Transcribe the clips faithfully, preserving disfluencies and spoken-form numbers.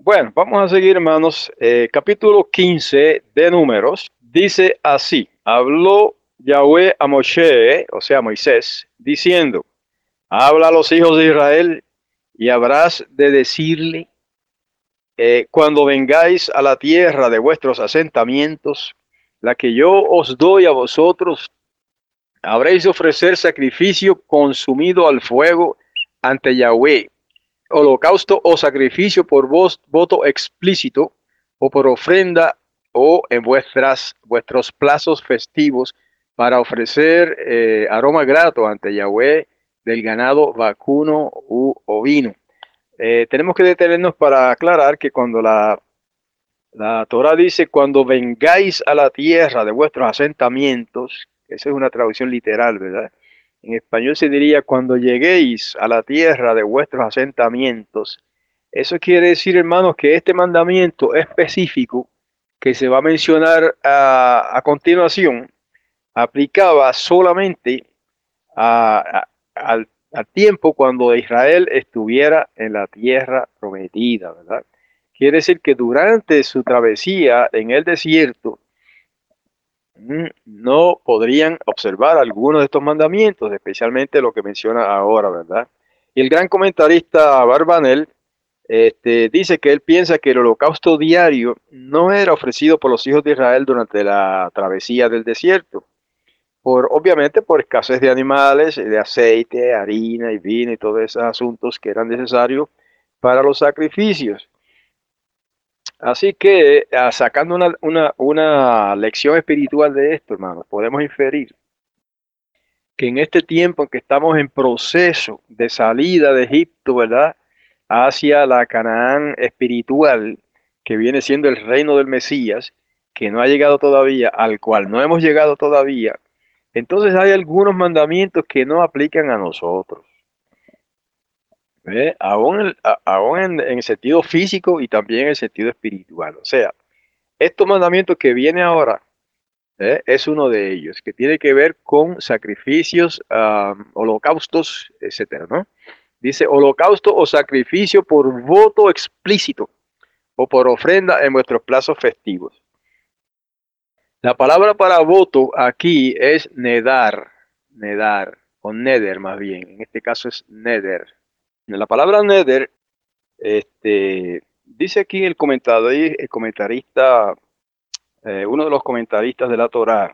Bueno, vamos a seguir, hermanos. Eh, capítulo quince de Números dice así: habló Yahweh a Moshe, o sea, a Moisés, diciendo: habla a los hijos de Israel y habrás de decirle, eh, cuando vengáis a la tierra de vuestros asentamientos, la que yo os doy a vosotros, habréis de ofrecer sacrificio consumido al fuego ante Yahweh, holocausto o sacrificio por vos, voto explícito, o por ofrenda, o en vuestras, vuestros plazos festivos, para ofrecer eh, aroma grato ante Yahweh del ganado vacuno u ovino. Eh, tenemos que detenernos para aclarar que cuando la, la Torah dice: cuando vengáis a la tierra de vuestros asentamientos, esa es una traducción literal, ¿verdad? En español se diría: cuando lleguéis a la tierra de vuestros asentamientos. Eso quiere decir, hermanos, que este mandamiento específico que se va a mencionar a, a continuación aplicaba solamente a, a, al, al tiempo cuando Israel estuviera en la tierra prometida, ¿verdad? Quiere decir que durante su travesía en el desierto no podrían observar algunos de estos mandamientos, especialmente lo que menciona ahora, ¿verdad? Y el gran comentarista Barbanel este, dice que él piensa que el holocausto diario no era ofrecido por los hijos de Israel durante la travesía del desierto, por, obviamente por escasez de animales, de aceite, harina y vino y todos esos asuntos que eran necesarios para los sacrificios. Así que, ah, sacando una, una, una lección espiritual de esto, hermanos, podemos inferir que en este tiempo en que estamos en proceso de salida de Egipto, ¿verdad?, hacia la Canaán espiritual, que viene siendo el reino del Mesías, que no ha llegado todavía, al cual no hemos llegado todavía, entonces hay algunos mandamientos que no aplican a nosotros. ¿Ve? Aún, el- a- aún en, en el sentido físico y también en el sentido espiritual. O sea, estos mandamientos que viene ahora, ¿eh? Es uno de ellos, que tiene que ver con sacrificios, am, holocaustos, etcétera, ¿no? Dice: holocausto o sacrificio por voto explícito o por ofrenda en vuestros plazos festivos. La palabra para voto aquí es nedar, nedar, o neder más bien. En este caso es neder. La palabra neder, este, dice aquí el comentador, el comentarista, eh, uno de los comentaristas de la Torá,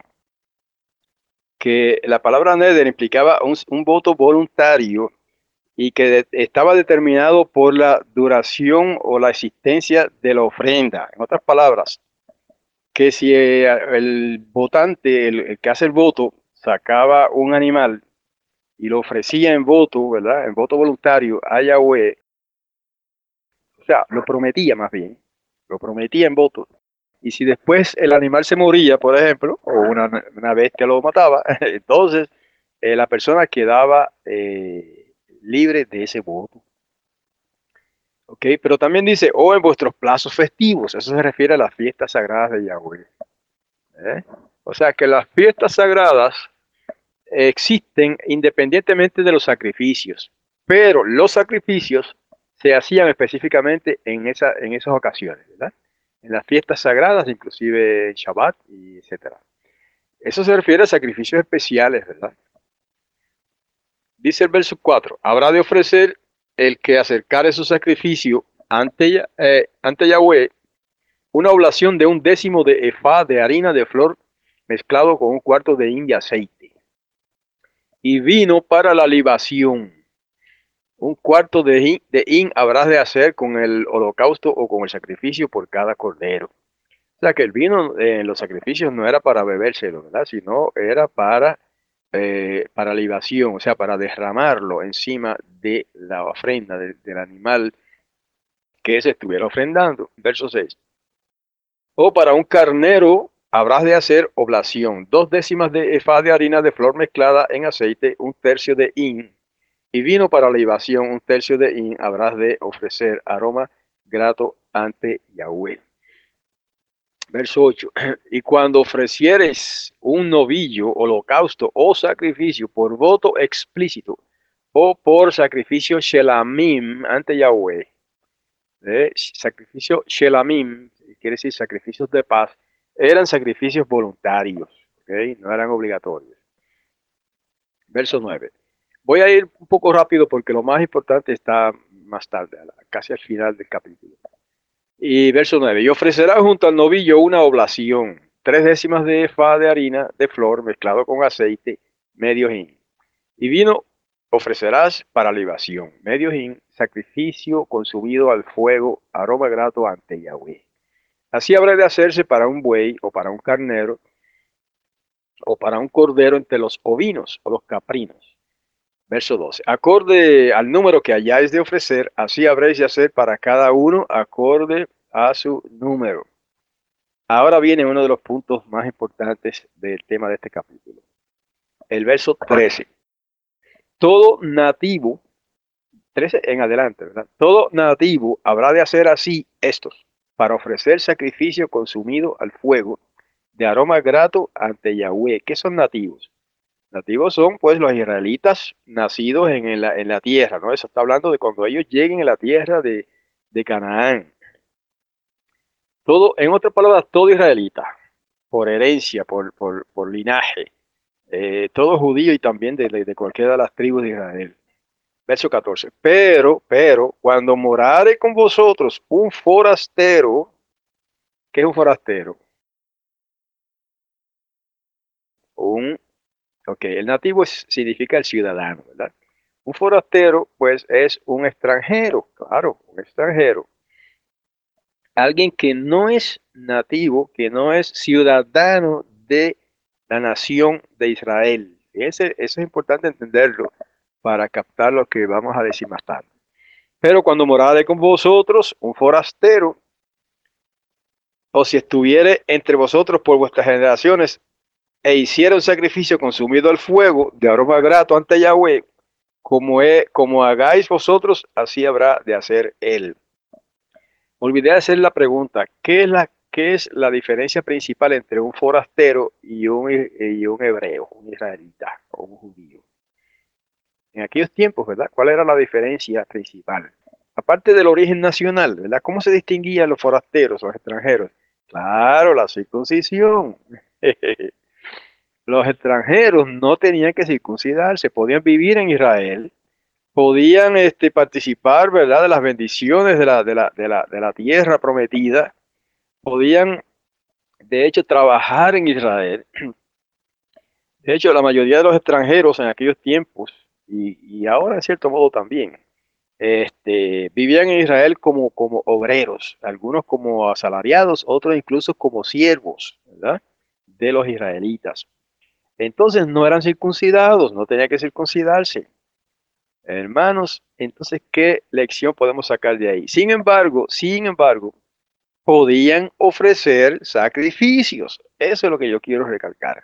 que la palabra neder implicaba un, un voto voluntario y que de, estaba determinado por la duración o la existencia de la ofrenda. En otras palabras, que si eh, el votante, el, el que hace el voto, sacaba un animal y lo ofrecía en voto, ¿verdad? En voto voluntario a Yahweh, o sea, lo prometía más bien, lo prometía en voto. Y si después el animal se moría, por ejemplo, o una, una bestia lo mataba, entonces eh, la persona quedaba eh, libre de ese voto. ¿Ok? Pero también dice: o en vuestros plazos festivos. Eso se refiere a las fiestas sagradas de Yahweh. ¿Eh? O sea que las fiestas sagradas existen independientemente de los sacrificios, pero los sacrificios se hacían específicamente en, esa, en esas ocasiones, ¿verdad? En las fiestas sagradas, inclusive Shabbat, y etcétera. Eso se refiere a sacrificios especiales, ¿verdad? Dice el verso cuatro: habrá de ofrecer el que acercare su sacrificio ante, eh, ante Yahweh una oblación de un décimo de efá de harina de flor mezclado con un cuarto de hin de aceite, y vino para la libación. Un cuarto de hin, de hin habrás de hacer con el holocausto o con el sacrificio por cada cordero. O sea que el vino en los sacrificios no era para bebérselo, ¿verdad? Sino era para, eh, para libación, o sea, para derramarlo encima de la ofrenda de, del animal que se estuviera ofrendando. Verso seis. O para un carnero habrás de hacer oblación: dos décimas de efá de harina de flor mezclada en aceite, un tercio de hin, y vino para la libación, un tercio de hin habrás de ofrecer aroma grato ante Yahweh. Verso ocho. Y cuando ofrecieres un novillo, holocausto o sacrificio por voto explícito o por sacrificio shelamim ante Yahweh, eh, sacrificio shelamim, quiere decir sacrificios de paz, eran sacrificios voluntarios, ¿okay? No eran obligatorios. Verso nueve. Voy a ir un poco rápido porque lo más importante está más tarde, casi al final del capítulo. Y verso nueve. Y ofrecerá junto al novillo una oblación, tres décimas de efa de harina de flor mezclado con aceite, medio hin. Y vino ofrecerás para libación, medio hin, sacrificio consumido al fuego, aroma grato ante Yahweh. Así habrá de hacerse para un buey o para un carnero o para un cordero entre los ovinos o los caprinos. Verso doce. Acorde al número que hayáis de ofrecer, así habréis de hacer para cada uno acorde a su número. Ahora viene uno de los puntos más importantes del tema de este capítulo. El verso trece. Todo nativo, trece en adelante, ¿verdad? Todo nativo habrá de hacer así estos, para ofrecer sacrificio consumido al fuego, de aroma grato ante Yahweh. ¿Qué son nativos? Nativos son pues los israelitas nacidos en la, en la tierra, ¿no? Eso está hablando de cuando ellos lleguen a la tierra de, de Canaán. Todo, en otras palabras, todo israelita, por herencia, por, por, por linaje, eh, todo judío y también de, de, de cualquiera de las tribus de Israel. Verso catorce. Pero, pero, cuando morare con vosotros un forastero, ¿qué es un forastero? Un, ok, el nativo es, significa el ciudadano, ¿verdad? Un forastero, pues, es un extranjero, claro, un extranjero. Alguien que no es nativo, que no es ciudadano de la nación de Israel. Ese, eso es importante entenderlo para captar lo que vamos a decir más tarde. Pero cuando morare con vosotros un forastero, o si estuviere entre vosotros por vuestras generaciones, e hiciera un sacrificio consumido al fuego, de aroma grato ante Yahweh, como, he, como hagáis vosotros, así habrá de hacer él. Olvidé hacer la pregunta, ¿qué es la, qué es la diferencia principal entre un forastero y un, y un hebreo, un israelita o un judío? En aquellos tiempos, ¿verdad? ¿Cuál era la diferencia principal? Aparte del origen nacional, ¿verdad? ¿Cómo se distinguían los forasteros, los extranjeros? Claro, la circuncisión. Los extranjeros no tenían que circuncidarse, podían vivir en Israel, podían este, participar, ¿verdad?, de las bendiciones de la, de, la, de, la, de la tierra prometida, podían, de hecho, trabajar en Israel. De hecho, la mayoría de los extranjeros en aquellos tiempos, y, y ahora en cierto modo también, este, vivían en Israel como, como obreros, algunos como asalariados, otros incluso como siervos, ¿verdad?, de los israelitas. Entonces no eran circuncidados, no tenía que circuncidarse. Hermanos, entonces, ¿qué lección podemos sacar de ahí? Sin embargo, sin embargo, podían ofrecer sacrificios. Eso es lo que yo quiero recalcar.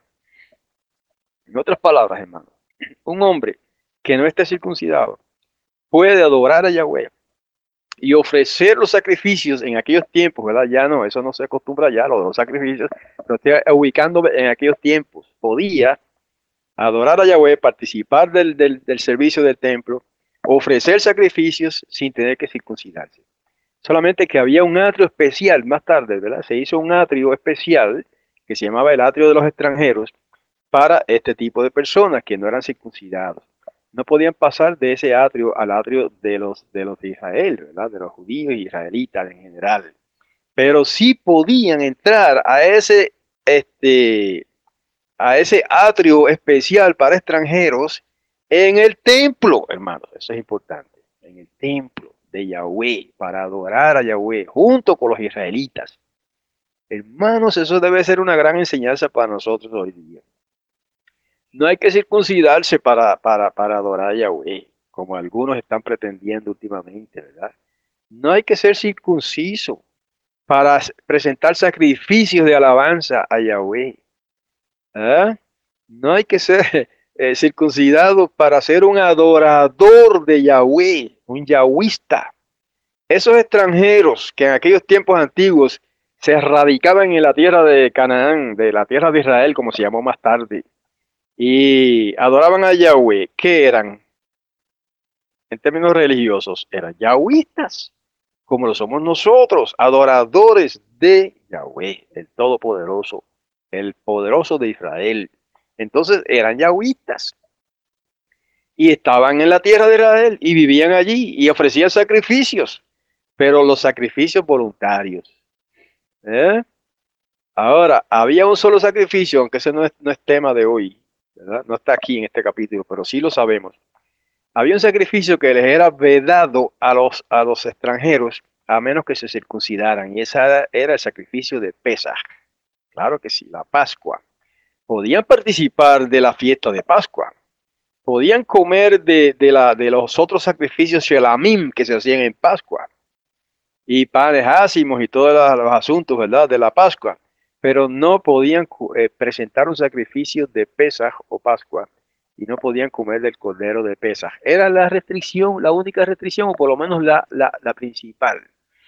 En otras palabras, hermanos, un hombre que no esté circuncidado puede adorar a Yahweh y ofrecer los sacrificios en aquellos tiempos, ¿verdad? Ya no, eso no se acostumbra ya, lo de los sacrificios, pero estoy ubicándome en aquellos tiempos. Podía adorar a Yahweh, participar del, del, del servicio del templo, ofrecer sacrificios sin tener que circuncidarse. Solamente que había un atrio especial más tarde, ¿verdad? Se hizo un atrio especial que se llamaba el atrio de los extranjeros para este tipo de personas que no eran circuncidados. No podían pasar de ese atrio al atrio de los de, los de Israel, ¿verdad? De los judíos y israelitas en general. Pero sí podían entrar a ese, este, a ese atrio especial para extranjeros en el templo, hermanos. Eso es importante. En el templo de Yahweh, para adorar a Yahweh, junto con los israelitas. Hermanos, eso debe ser una gran enseñanza para nosotros hoy día. No hay que circuncidarse para, para, para adorar a Yahweh, como algunos están pretendiendo últimamente, ¿verdad? No hay que ser circunciso para presentar sacrificios de alabanza a Yahweh. ¿Ah? No hay que ser eh, circuncidado para ser un adorador de Yahweh, un yahwista. Esos extranjeros que en aquellos tiempos antiguos se radicaban en la tierra de Canaán, de la tierra de Israel, como se llamó más tarde, y adoraban a Yahweh, ¿qué eran? En términos religiosos, eran yahwistas. como lo somos nosotros, adoradores de Yahweh, el Todopoderoso, el poderoso de Israel. Entonces eran yahwitas y estaban en la tierra de Israel y vivían allí y ofrecían sacrificios, pero los sacrificios voluntarios. ¿Eh? Ahora, había un solo sacrificio, aunque ese no es, no es tema de hoy, ¿verdad? No está aquí en este capítulo, pero sí lo sabemos. Había un sacrificio que les era vedado a los, a los extranjeros, a menos que se circuncidaran, y ese era el sacrificio de Pesaj. Claro que sí, la Pascua. Podían participar de la fiesta de Pascua, podían comer de, de, la, de los otros sacrificios shelamim que se hacían en Pascua, y panes ácimos y todos los, los asuntos, ¿verdad?, de la Pascua, pero no podían eh, presentar un sacrificio de Pesaj o Pascua, y no podían comer del cordero de Pesaj. Era la restricción, la única restricción, o por lo menos la, la, la principal.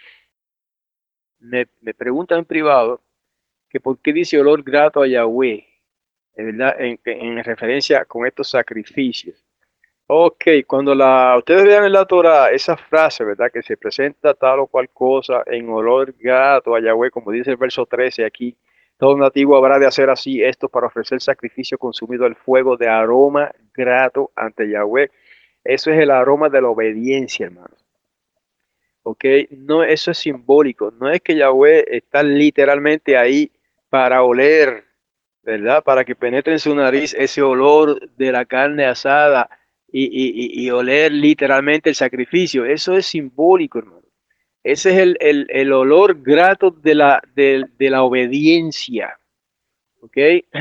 Me, me preguntan en privado que por qué dice olor grato a Yahweh, ¿verdad?, en, en referencia con estos sacrificios. Ok, cuando la, ustedes vean en la Torah esa frase, ¿verdad?, que se presenta tal o cual cosa en olor grato a Yahweh, como dice el verso trece aquí, todo nativo habrá de hacer así esto para ofrecer sacrificio consumido al fuego de aroma grato ante Yahweh. Eso es el aroma de la obediencia, hermanos. Ok, no, eso es simbólico, no es que Yahweh está literalmente ahí para oler, ¿verdad?, para que penetre en su nariz ese olor de la carne asada y, y, y, y oler literalmente el sacrificio. Eso es simbólico, hermano. Ese es el, el, el olor grato de la, de, de la obediencia. ¿Ok?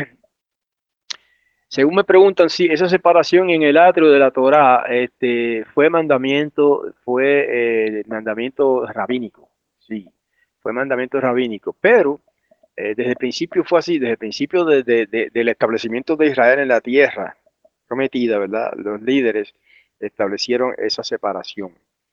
Según me preguntan, si sí, esa separación en el atrio de la Torá este, fue mandamiento, fue eh, mandamiento rabínico. Sí, fue mandamiento rabínico. Pero eh, desde el principio fue así, desde el principio de, de, de, del establecimiento de Israel en la tierra prometida, ¿verdad? Los líderes establecieron esa separación.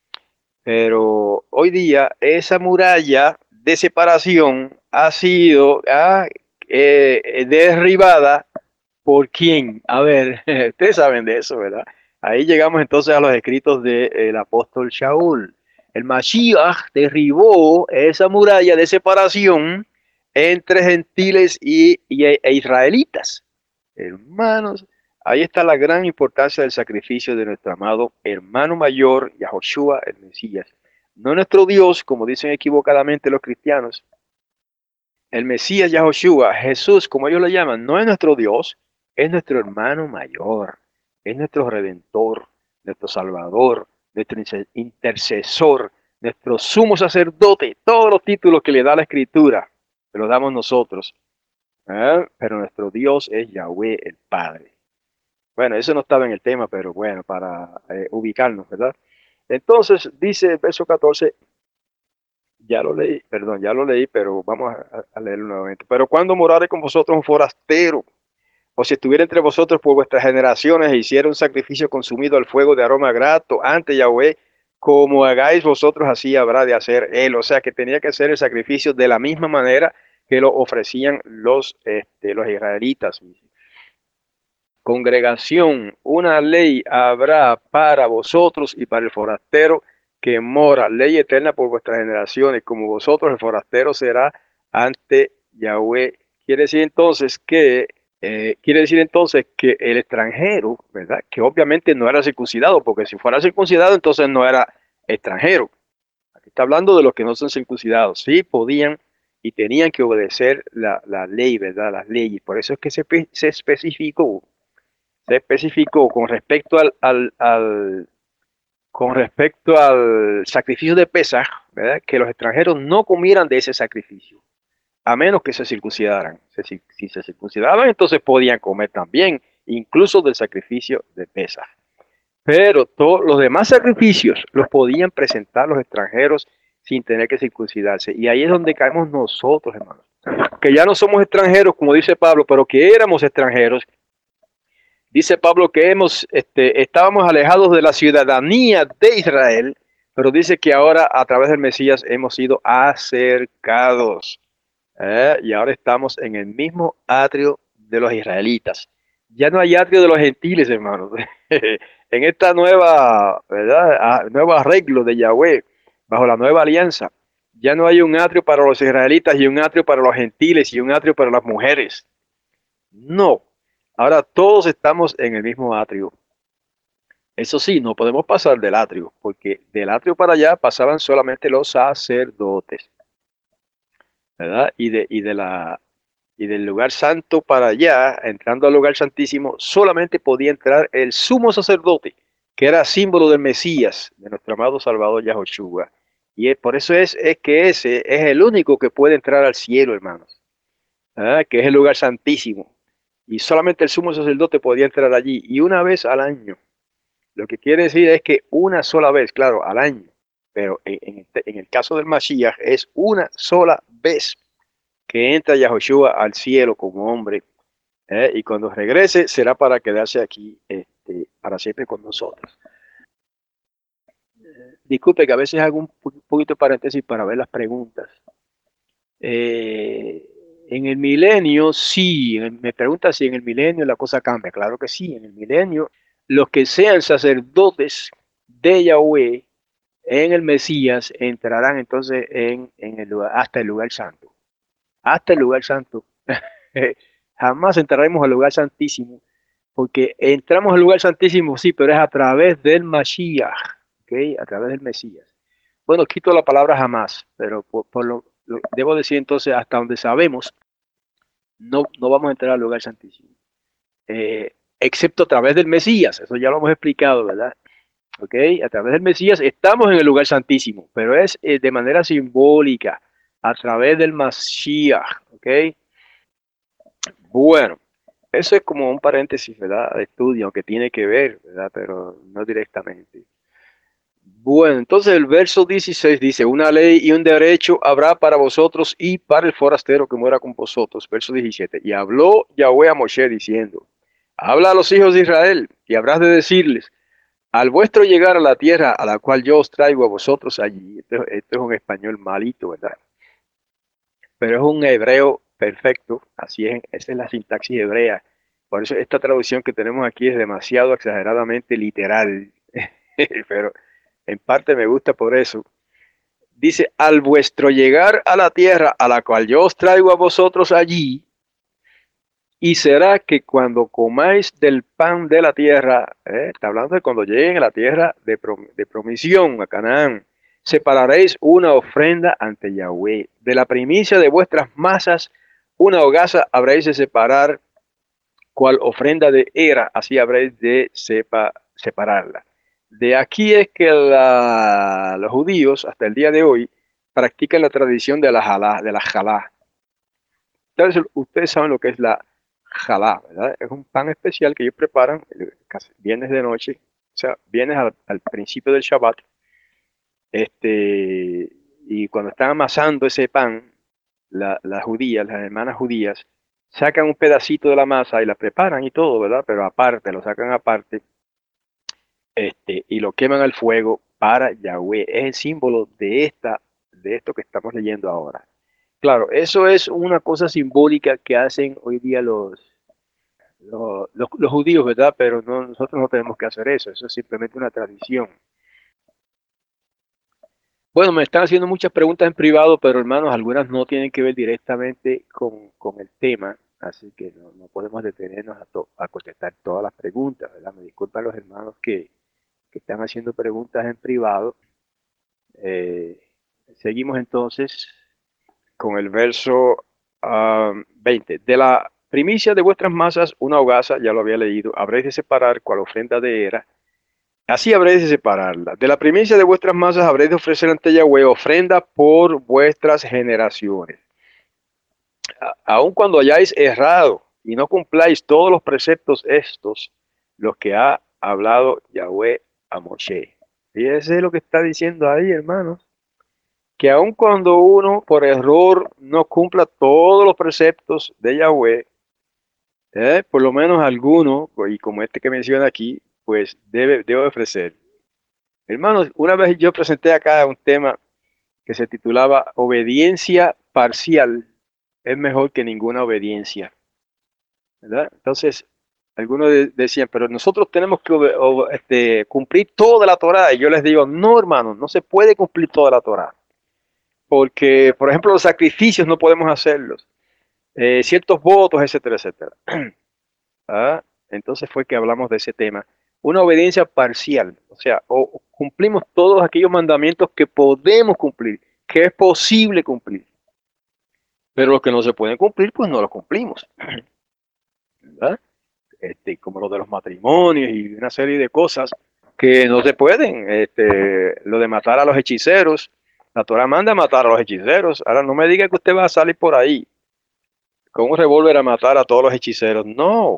Pero hoy día esa muralla de separación ha sido ah, eh, derribada por quién. A ver, ustedes saben de eso, ¿verdad? Ahí llegamos entonces a los escritos del apóstol Shaul. El Mashiach derribó esa muralla de separación entre gentiles y, y e israelitas. Hermanos, ahí está la gran importancia del sacrificio de nuestro amado hermano mayor, Yahoshua, el Mesías. No nuestro Dios, como dicen equivocadamente los cristianos. El Mesías Yahoshua, Jesús, como ellos lo llaman, no es nuestro Dios, es nuestro hermano mayor, es nuestro redentor, nuestro salvador, nuestro intercesor, nuestro sumo sacerdote, todos los títulos que le da la escritura, se los damos nosotros. ¿Eh? Pero nuestro Dios es Yahweh el Padre. Bueno, eso no estaba en el tema, pero bueno, para eh, ubicarnos, ¿verdad? Entonces, dice el verso catorce, ya lo leí, perdón, ya lo leí, pero vamos a, a leerlo nuevamente. Pero cuando morare con vosotros un forastero, o si estuviera entre vosotros por vuestras generaciones e hiciera un sacrificio consumido al fuego de aroma grato ante Yahweh, como hagáis vosotros, así habrá de hacer él. O sea, que tenía que hacer el sacrificio de la misma manera que lo ofrecían los, este, los israelitas. Congregación, una ley habrá para vosotros y para el forastero que mora, ley eterna por vuestras generaciones, como vosotros el forastero será ante Yahweh. Quiere decir entonces que, eh, quiere decir entonces que el extranjero, ¿verdad?, que obviamente no era circuncidado, porque si fuera circuncidado entonces no era extranjero. Aquí está hablando de los que no son circuncidados. Sí podían y tenían que obedecer la, la ley, ¿verdad?, las leyes. Por eso es que se, se especificó, se especificó con respecto al, al, al con respecto al sacrificio de Pesaj, ¿verdad?, que los extranjeros no comieran de ese sacrificio, a menos que se circuncidaran. Si, si se circuncidaban, entonces podían comer también, incluso del sacrificio de Pesaj. Pero todos los demás sacrificios los podían presentar los extranjeros sin tener que circuncidarse. Y ahí es donde caemos nosotros, hermanos, que ya no somos extranjeros, como dice Pablo, pero que éramos extranjeros. Dice Pablo que hemos, este, estábamos alejados de la ciudadanía de Israel, pero dice que ahora a través del Mesías hemos sido acercados. ¿eh? Y ahora estamos en el mismo atrio de los israelitas. Ya no hay atrio de los gentiles, hermanos. En esta nueva, ¿verdad?, nuevo arreglo de Yahweh, bajo la nueva alianza. Ya no hay un atrio para los israelitas y un atrio para los gentiles y un atrio para las mujeres. No. Ahora todos estamos en el mismo atrio. Eso sí, no podemos pasar del atrio, porque del atrio para allá pasaban solamente los sacerdotes, ¿verdad? Y de, y de la y del lugar santo para allá, entrando al lugar santísimo, solamente podía entrar el sumo sacerdote, que era símbolo del Mesías, de nuestro amado Salvador Yahoshua. Y es, por eso es, es que ese es el único que puede entrar al cielo, hermanos, ¿verdad? Que es el lugar santísimo. Y solamente el sumo sacerdote podía entrar allí, y una vez al año. Lo que quiere decir es que una sola vez, claro, al año, pero en, en, en el caso del Mashiach es una sola vez que entra Yahoshua al cielo como hombre, ¿eh? Y cuando regrese será para quedarse aquí este, para siempre con nosotros. Disculpe que a veces hago un poquito de paréntesis para ver las preguntas. Eh, en el milenio, sí, me pregunta si en el milenio la cosa cambia. Claro que sí, en el milenio, los que sean sacerdotes de Yahweh en el Mesías entrarán entonces en, en el lugar, hasta el lugar santo. Hasta el lugar santo. Jamás entraremos al lugar santísimo, porque entramos al lugar santísimo, sí, pero es a través del Mashiach, ¿okay? A través del Mesías. Bueno, quito la palabra jamás, pero por, por lo, lo, debo decir entonces, hasta donde sabemos, no, no vamos a entrar al lugar santísimo, eh, excepto a través del Mesías, eso ya lo hemos explicado, ¿verdad? ¿Ok? A través del Mesías estamos en el lugar santísimo, pero es eh, de manera simbólica, a través del Mashiach, ¿ok? Bueno, eso es como un paréntesis, ¿verdad? De estudio, aunque tiene que ver, ¿verdad? Pero no directamente. Bueno, entonces el verso dieciséis dice, una ley y un derecho habrá para vosotros y para el forastero que muera con vosotros. Verso diecisiete, y habló Yahweh a Moshe diciendo, habla a los hijos de Israel y habrás de decirles, al vuestro llegar a la tierra a la cual yo os traigo a vosotros allí, esto, esto es un español malito, ¿verdad? Pero es un hebreo perfecto, así es, esa es la sintaxis hebrea. Por eso esta traducción que tenemos aquí es demasiado exageradamente literal, pero en parte me gusta por eso. Dice, al vuestro llegar a la tierra a la cual yo os traigo a vosotros allí, y será que cuando comáis del pan de la tierra, ¿eh? Está hablando de cuando lleguen a la tierra de, prom de promisión, a Canaán, separaréis una ofrenda ante Yahweh. De la primicia de vuestras masas, una hogaza habréis de separar, cual ofrenda de era, así habréis de sepa, separarla. De aquí es que la, los judíos, hasta el día de hoy, practican la tradición de la jalá, de la jalá. Entonces, ustedes saben lo que es la jalá, ¿verdad? Es un pan especial que ellos preparan casi viernes de noche, o sea, viernes al, al principio del Shabbat, este, y cuando están amasando ese pan, la, las judías, las hermanas judías, sacan un pedacito de la masa y la preparan y todo, ¿verdad? Pero aparte, lo sacan aparte, este, y lo queman al fuego para Yahweh. Es el símbolo de esta, de esto que estamos leyendo ahora. Claro, eso es una cosa simbólica que hacen hoy día los, los, los, los judíos, ¿verdad? Pero no, nosotros no tenemos que hacer eso, eso es simplemente una tradición. Bueno, me están haciendo muchas preguntas en privado, pero hermanos, algunas no tienen que ver directamente con, con el tema, así que no, no podemos detenernos a, to, a contestar todas las preguntas, ¿verdad? Me disculpan los hermanos que, que están haciendo preguntas en privado. Eh, seguimos entonces con el verso uh, veinte. De la primicia de vuestras masas, una hogaza, ya lo había leído, habréis de separar cual ofrenda de era. Así habréis de separarla. De la primicia de vuestras masas habréis de ofrecer ante Yahweh ofrenda por vuestras generaciones. A, aun cuando hayáis errado y no cumpláis todos los preceptos estos, los que ha hablado Yahweh a Moshe. Fíjense lo que está diciendo ahí, hermanos. Que aun cuando uno por error no cumpla todos los preceptos de Yahweh, eh, por lo menos alguno, y como este que menciona aquí, pues debe, debe ofrecer. Hermanos, una vez yo presenté acá un tema que se titulaba Obediencia parcial es mejor que ninguna obediencia, ¿verdad? Entonces, Algunos de- decían, pero nosotros tenemos que obe- o- este, cumplir toda la Torá. Y yo les digo, no, hermano, no se puede cumplir toda la Torá. Porque, por ejemplo, los sacrificios no podemos hacerlos. Eh, ciertos votos, etcétera, etcétera. Ah, entonces fue que hablamos de ese tema. Una obediencia parcial. O sea, o cumplimos todos aquellos mandamientos que podemos cumplir, que es posible cumplir. Pero los que no se pueden cumplir, pues no los cumplimos. ¿Verdad? Este, como lo de los matrimonios y una serie de cosas que no se pueden. Este, lo de matar a los hechiceros, la Torah manda a matar a los hechiceros. Ahora no me diga que usted va a salir por ahí con un revólver a matar a todos los hechiceros. No,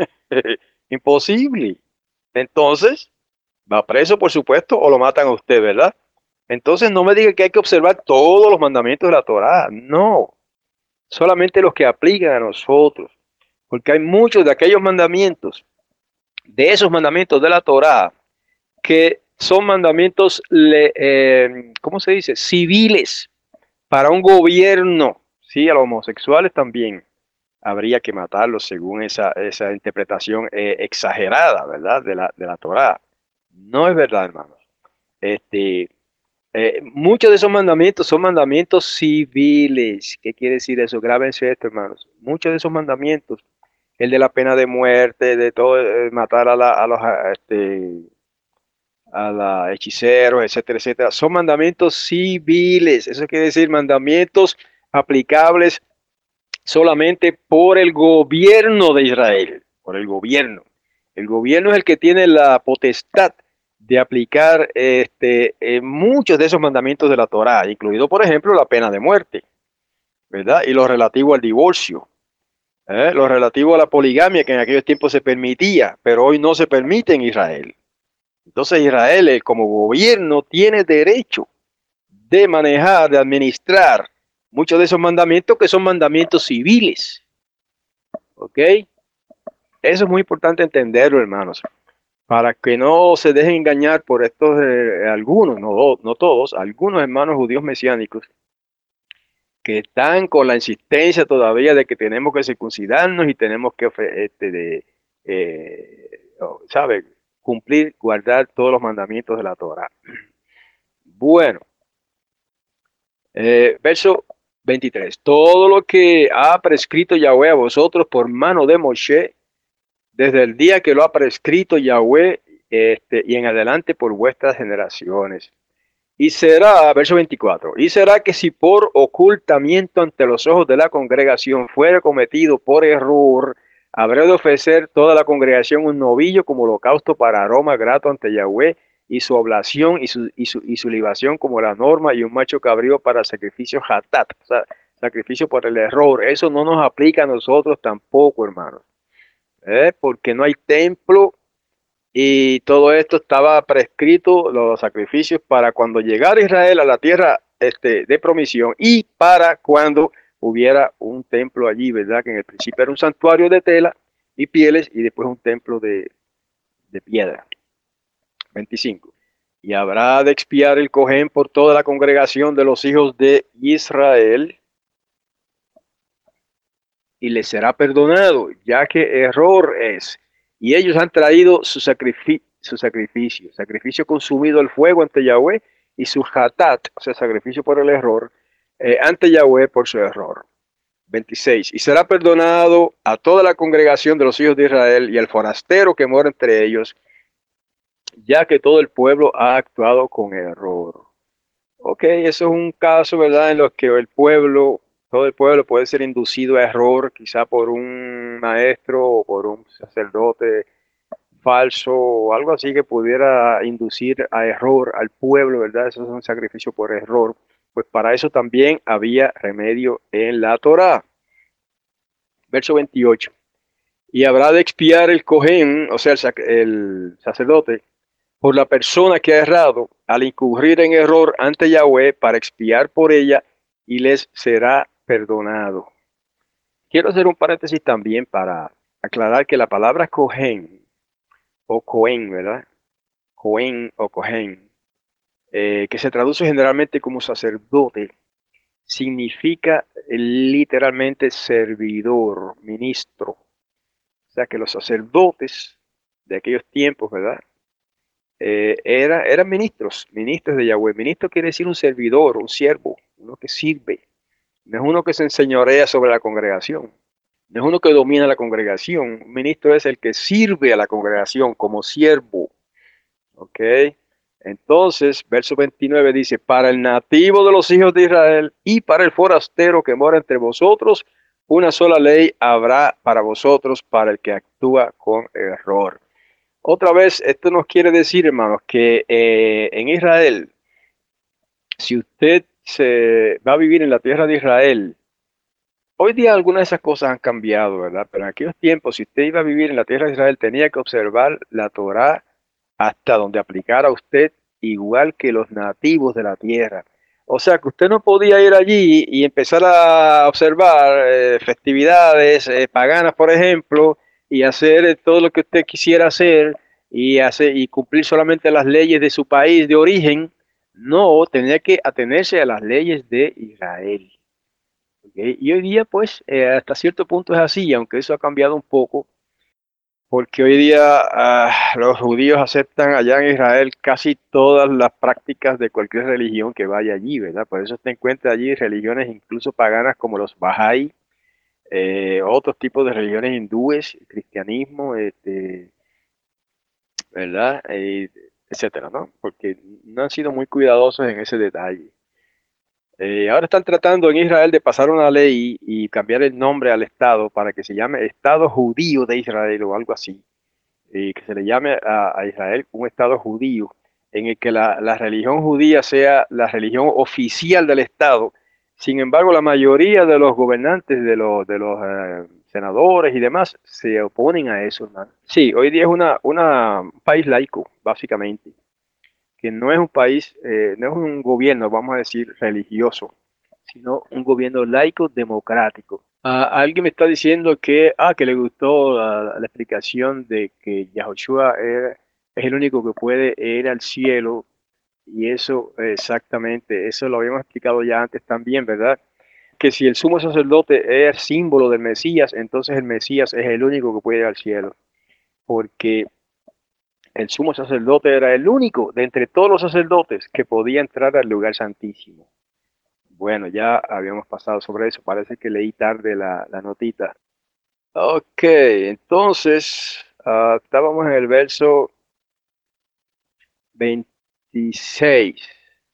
imposible. Entonces, va preso, por supuesto, o lo matan a usted, ¿verdad? Entonces no me diga que hay que observar todos los mandamientos de la Torah. No, solamente los que aplican a nosotros. Porque hay muchos de aquellos mandamientos, de esos mandamientos de la Torá, que son mandamientos, le- eh, ¿cómo se dice? Civiles para un gobierno. Sí, a los homosexuales también habría que matarlos según esa, esa interpretación eh, exagerada, ¿verdad? De la, de la Torá. No es verdad, hermanos. Este, eh, muchos de esos mandamientos son mandamientos civiles. ¿Qué quiere decir eso? Grábense esto, hermanos. Muchos de esos mandamientos, el de la pena de muerte, de todo, eh, matar a, la, a los a, este, a la hechiceros, etcétera, etcétera, son mandamientos civiles. Eso quiere decir mandamientos aplicables solamente por el gobierno de Israel, por el gobierno. El gobierno es el que tiene la potestad de aplicar este, eh, muchos de esos mandamientos de la Torá, incluido, por ejemplo, la pena de muerte, ¿verdad? Y lo relativo al divorcio, ¿eh? Lo relativo a la poligamia, que en aquellos tiempos se permitía, pero hoy no se permite en Israel. Entonces Israel, eh, como gobierno, tiene derecho de manejar, de administrar muchos de esos mandamientos que son mandamientos civiles, ¿ok? Eso es muy importante entenderlo, hermanos, para que no se dejen engañar por estos, eh, algunos, no, no todos, algunos hermanos judíos mesiánicos que están con la insistencia todavía de que tenemos que circuncidarnos y tenemos que, este, de, eh, ¿sabe? Cumplir, guardar todos los mandamientos de la Torah. Bueno, eh, verso veintitrés. Todo lo que ha prescrito Yahweh a vosotros por mano de Moshe, desde el día que lo ha prescrito Yahweh, este, y en adelante por vuestras generaciones. Y será, verso veinticuatro, y será que si por ocultamiento ante los ojos de la congregación fuere cometido por error, habrá de ofrecer toda la congregación un novillo como holocausto para aroma grato ante Yahweh, y su oblación y su, y su, y su libación como la norma, y un macho cabrío para sacrificio hatat, o sea, sacrificio por el error. Eso no nos aplica a nosotros tampoco, hermanos, ¿eh? Porque no hay templo y todo esto estaba prescrito, los sacrificios, para cuando llegara Israel a la tierra este, de promisión y para cuando hubiera un templo allí, ¿verdad? Que en el principio era un santuario de tela y pieles y después un templo de, de piedra. veinticinco. Y habrá de expiar el cojén por toda la congregación de los hijos de Israel y les será perdonado, ya que error es. Y ellos han traído su, sacrificio, su sacrificio, sacrificio consumido al fuego ante Yahweh, y su hatat, o sea, sacrificio por el error, eh, ante Yahweh por su error. veintiséis. Y será perdonado a toda la congregación de los hijos de Israel y al forastero que mora entre ellos, ya que todo el pueblo ha actuado con error. Ok, eso es un caso, ¿verdad?, en los que el pueblo, todo el pueblo puede ser inducido a error, quizá por un maestro o por un sacerdote falso o algo así que pudiera inducir a error al pueblo, ¿verdad? Eso es un sacrificio por error. Pues para eso también había remedio en la Torá. Verso veintiocho. Y habrá de expiar el cojén, o sea, el, sac el sacerdote, por la persona que ha errado al incurrir en error ante Yahweh para expiar por ella y les será perdonado. Quiero hacer un paréntesis también para aclarar que la palabra Cohen o Cohen, ¿verdad? Cohen o Cohen, eh, que se traduce generalmente como sacerdote, significa literalmente servidor, ministro, O sea que los sacerdotes de aquellos tiempos, ¿verdad? Eh, era, eran ministros, ministros de Yahweh. Ministro quiere decir un servidor, un siervo, uno que sirve. No es uno que se enseñorea sobre la congregación. No es uno que domina la congregación. Un ministro es el que sirve a la congregación como siervo. ¿Ok? Entonces, verso veintinueve dice, para el nativo de los hijos de Israel y para el forastero que mora entre vosotros, una sola ley habrá para vosotros, para el que actúa con error. Otra vez, esto nos quiere decir, hermanos, que eh, en Israel, si usted se va a vivir en la tierra de Israel, hoy día algunas de esas cosas han cambiado, ¿verdad? Pero en aquellos tiempos, si usted iba a vivir en la tierra de Israel, tenía que observar la Torá hasta donde aplicara a usted igual que los nativos de la tierra. O sea que usted no podía ir allí y empezar a observar eh, festividades eh, paganas, por ejemplo, y hacer eh, todo lo que usted quisiera hacer y hacer y cumplir solamente las leyes de su país de origen. No, tenía que atenerse a las leyes de Israel. ¿Okay? Y hoy día, pues, eh, hasta cierto punto es así, aunque eso ha cambiado un poco, porque hoy día ah, los judíos aceptan allá en Israel casi todas las prácticas de cualquier religión que vaya allí, ¿verdad? Por eso se encuentra allí religiones incluso paganas como los Bahá'í, eh, otros tipos de religiones hindúes, cristianismo, este, ¿verdad? Eh, etcétera, ¿no? Porque no han sido muy cuidadosos en ese detalle. Eh, ahora están tratando en Israel de pasar una ley y cambiar el nombre al Estado para que se llame Estado Judío de Israel o algo así, y que se le llame a, a Israel un Estado judío, en el que la, la religión judía sea la religión oficial del Estado. Sin embargo, la mayoría de los gobernantes, de los, de los eh, senadores y demás, se oponen a eso, hermano. Sí, hoy día es una, una, un país laico, básicamente, que no es un país, eh, no es un gobierno, vamos a decir, religioso, sino un gobierno laico democrático. Ah, alguien me está diciendo que, ah, que le gustó la, la explicación de que Yahushua es, es el único que puede ir al cielo, y eso exactamente, eso lo habíamos explicado ya antes también, ¿verdad? Que si el sumo sacerdote es símbolo del Mesías, entonces el Mesías es el único que puede ir al cielo, porque el sumo sacerdote era el único de entre todos los sacerdotes que podía entrar al lugar santísimo. Bueno, ya habíamos pasado sobre eso, parece que leí tarde la, la notita. Ok, entonces uh, estábamos en el verso veintiséis.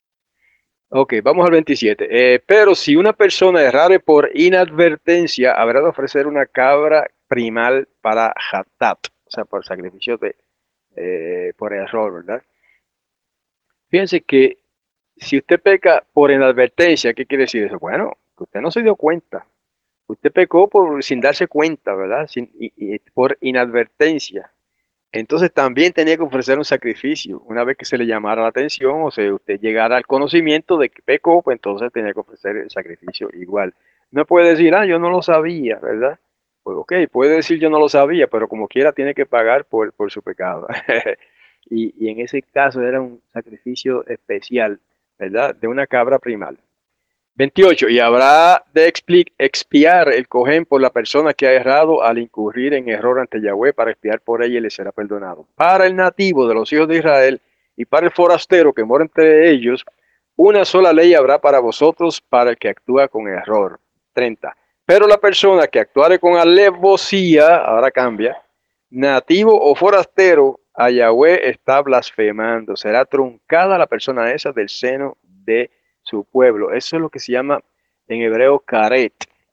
Ok, vamos al veintisiete. Eh, pero si una persona errare por inadvertencia, habrá de ofrecer una cabra primal para hatat, o sea, por sacrificio de, eh, por error, ¿verdad? Fíjense que si usted peca por inadvertencia, ¿qué quiere decir eso? Bueno, que usted no se dio cuenta. Usted pecó por, sin darse cuenta, ¿verdad? Sin, y, y por inadvertencia. Entonces también tenía que ofrecer un sacrificio. Una vez que se le llamara la atención, o sea, usted llegara al conocimiento de que pecó, pues entonces tenía que ofrecer el sacrificio igual. No puede decir, ah, yo no lo sabía, ¿verdad? Pues ok, puede decir yo no lo sabía, pero como quiera tiene que pagar por, por su pecado. y, y en ese caso era un sacrificio especial, ¿verdad? De una cabra primal. veintiocho. Y habrá de expiar el cojén por la persona que ha errado al incurrir en error ante Yahweh, para expiar por ella y le será perdonado. Para el nativo de los hijos de Israel y para el forastero que mora entre ellos, una sola ley habrá para vosotros, para el que actúa con error. treinta. Pero la persona que actuare con alevosía, ahora cambia, nativo o forastero, a Yahweh está blasfemando. Será truncada la persona esa del seno de su pueblo. Eso es lo que se llama en hebreo karet.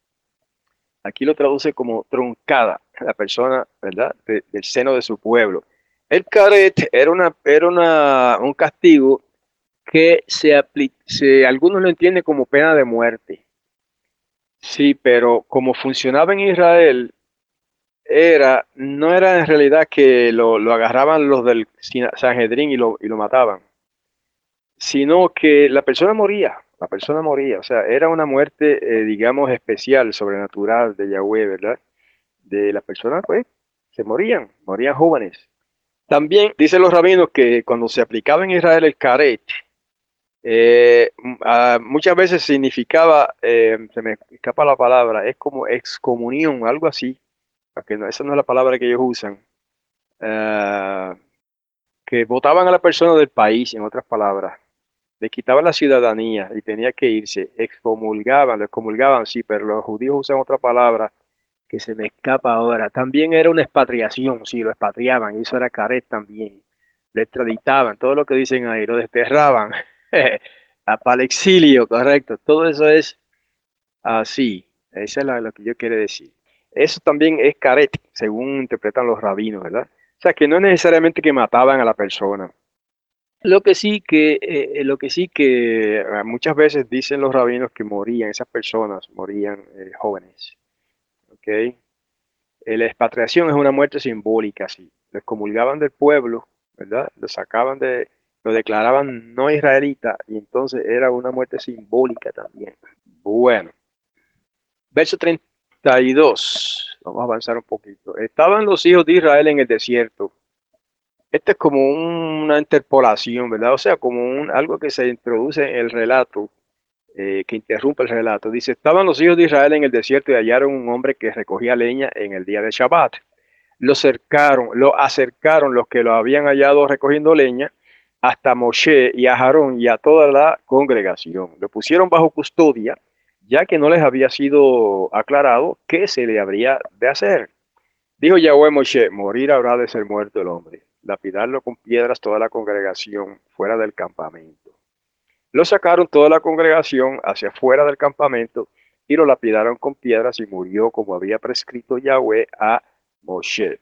Aquí lo traduce como truncada, la persona, ¿verdad? De, del seno de su pueblo. El karet era, una, era una, un castigo que se aplica, se, algunos lo entienden como pena de muerte. Sí, pero como funcionaba en Israel, era, no era en realidad que lo, lo agarraban los del Sanhedrin y lo, y lo mataban, sino que la persona moría, la persona moría, o sea, era una muerte, eh, digamos, especial, sobrenatural de Yahweh, ¿verdad? De las personas, pues, se morían, morían jóvenes. También dicen los rabinos que cuando se aplicaba en Israel el karet, eh, uh, muchas veces significaba, eh, se me escapa la palabra, es como excomunión, algo así, porque no, esa no es la palabra que ellos usan, uh, que votaban a la persona del país, en otras palabras, le quitaban la ciudadanía y tenía que irse, excomulgaban, lo excomulgaban, sí, pero los judíos usan otra palabra que se me escapa ahora. También era una expatriación, sí, lo expatriaban, y eso era caret también. Lo extraditaban, todo lo que dicen ahí, lo desterraban, para el exilio, correcto. Todo eso es así, eso es lo que yo quiero decir. Eso también es caret, según interpretan los rabinos, ¿verdad? O sea, que no es necesariamente que mataban a la persona. Lo que sí que, eh, lo que sí que eh, muchas veces dicen los rabinos que morían, esas personas morían eh, jóvenes. ¿Ok? Eh, La expatriación es una muerte simbólica, sí. Lo excomulgaban del pueblo, ¿verdad? Lo sacaban de, lo declaraban no israelita y entonces era una muerte simbólica también. Bueno, verso treinta y dos. Vamos a avanzar un poquito. Estaban los hijos de Israel en el desierto. Este es como una interpolación, ¿verdad? O sea, como un, algo que se introduce en el relato, eh, que interrumpe el relato. Dice, estaban los hijos de Israel en el desierto y hallaron un hombre que recogía leña en el día de Shabbat. Lo cercaron, lo acercaron los que lo habían hallado recogiendo leña hasta Moshe y a Aarón y a toda la congregación. Lo pusieron bajo custodia, ya que no les había sido aclarado qué se le habría de hacer. Dijo Yahweh Moshe, morir habrá de ser muerto el hombre, lapidarlo con piedras toda la congregación fuera del campamento. Lo sacaron toda la congregación hacia fuera del campamento y lo lapidaron con piedras y murió como había prescrito Yahweh a Moshe.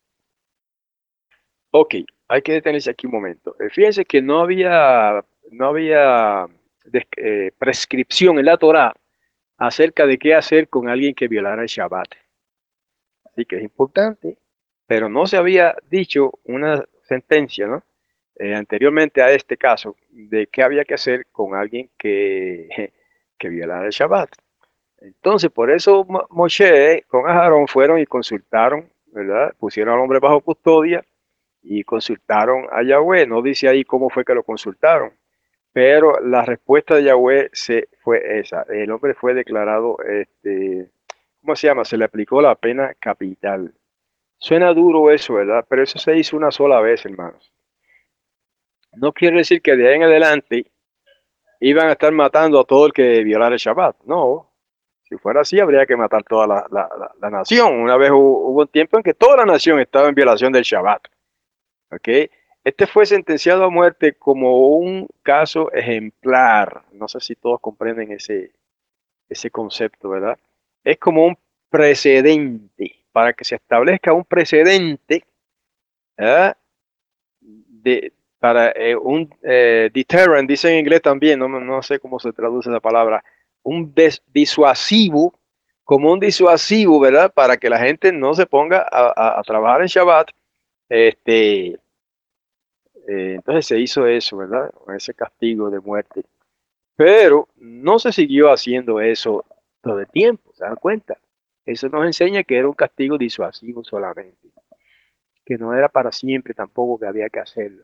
Ok, hay que detenerse aquí un momento. Eh, fíjense que no había, no había eh, prescripción en la Torá acerca de qué hacer con alguien que violara el Shabbat. Así que es importante, pero no se había dicho una sentencia, ¿no? Eh, anteriormente a este caso, de qué había que hacer con alguien que, que violara el Shabbat. Entonces, por eso Moshe con Aarón fueron y consultaron, ¿verdad? Pusieron al hombre bajo custodia y consultaron a Yahweh. No dice ahí cómo fue que lo consultaron, pero la respuesta de Yahweh se, fue esa. El hombre fue declarado, este, ¿cómo se llama? Se le aplicó la pena capital. Suena duro eso, ¿verdad? Pero eso se hizo una sola vez, hermanos. No quiere decir que de ahí en adelante iban a estar matando a todo el que violara el Shabbat. No. Si fuera así, habría que matar toda la, la, la, la nación. Una vez hubo, hubo un tiempo en que toda la nación estaba en violación del Shabbat. ¿Ok? Este fue sentenciado a muerte como un caso ejemplar. No sé si todos comprenden ese, ese concepto, ¿verdad? Es como un precedente. Para que se establezca un precedente, ¿eh? de, para eh, un eh, deterrent, dice en inglés también, no, no sé cómo se traduce esa palabra, un disuasivo, como un disuasivo, ¿verdad? Para que la gente no se ponga a, a, a trabajar en Shabbat. Este, eh, entonces se hizo eso, ¿verdad? Ese castigo de muerte. Pero no se siguió haciendo eso todo el tiempo, ¿se dan cuenta? Eso nos enseña que era un castigo disuasivo solamente, que no era para siempre tampoco, que había que hacerlo.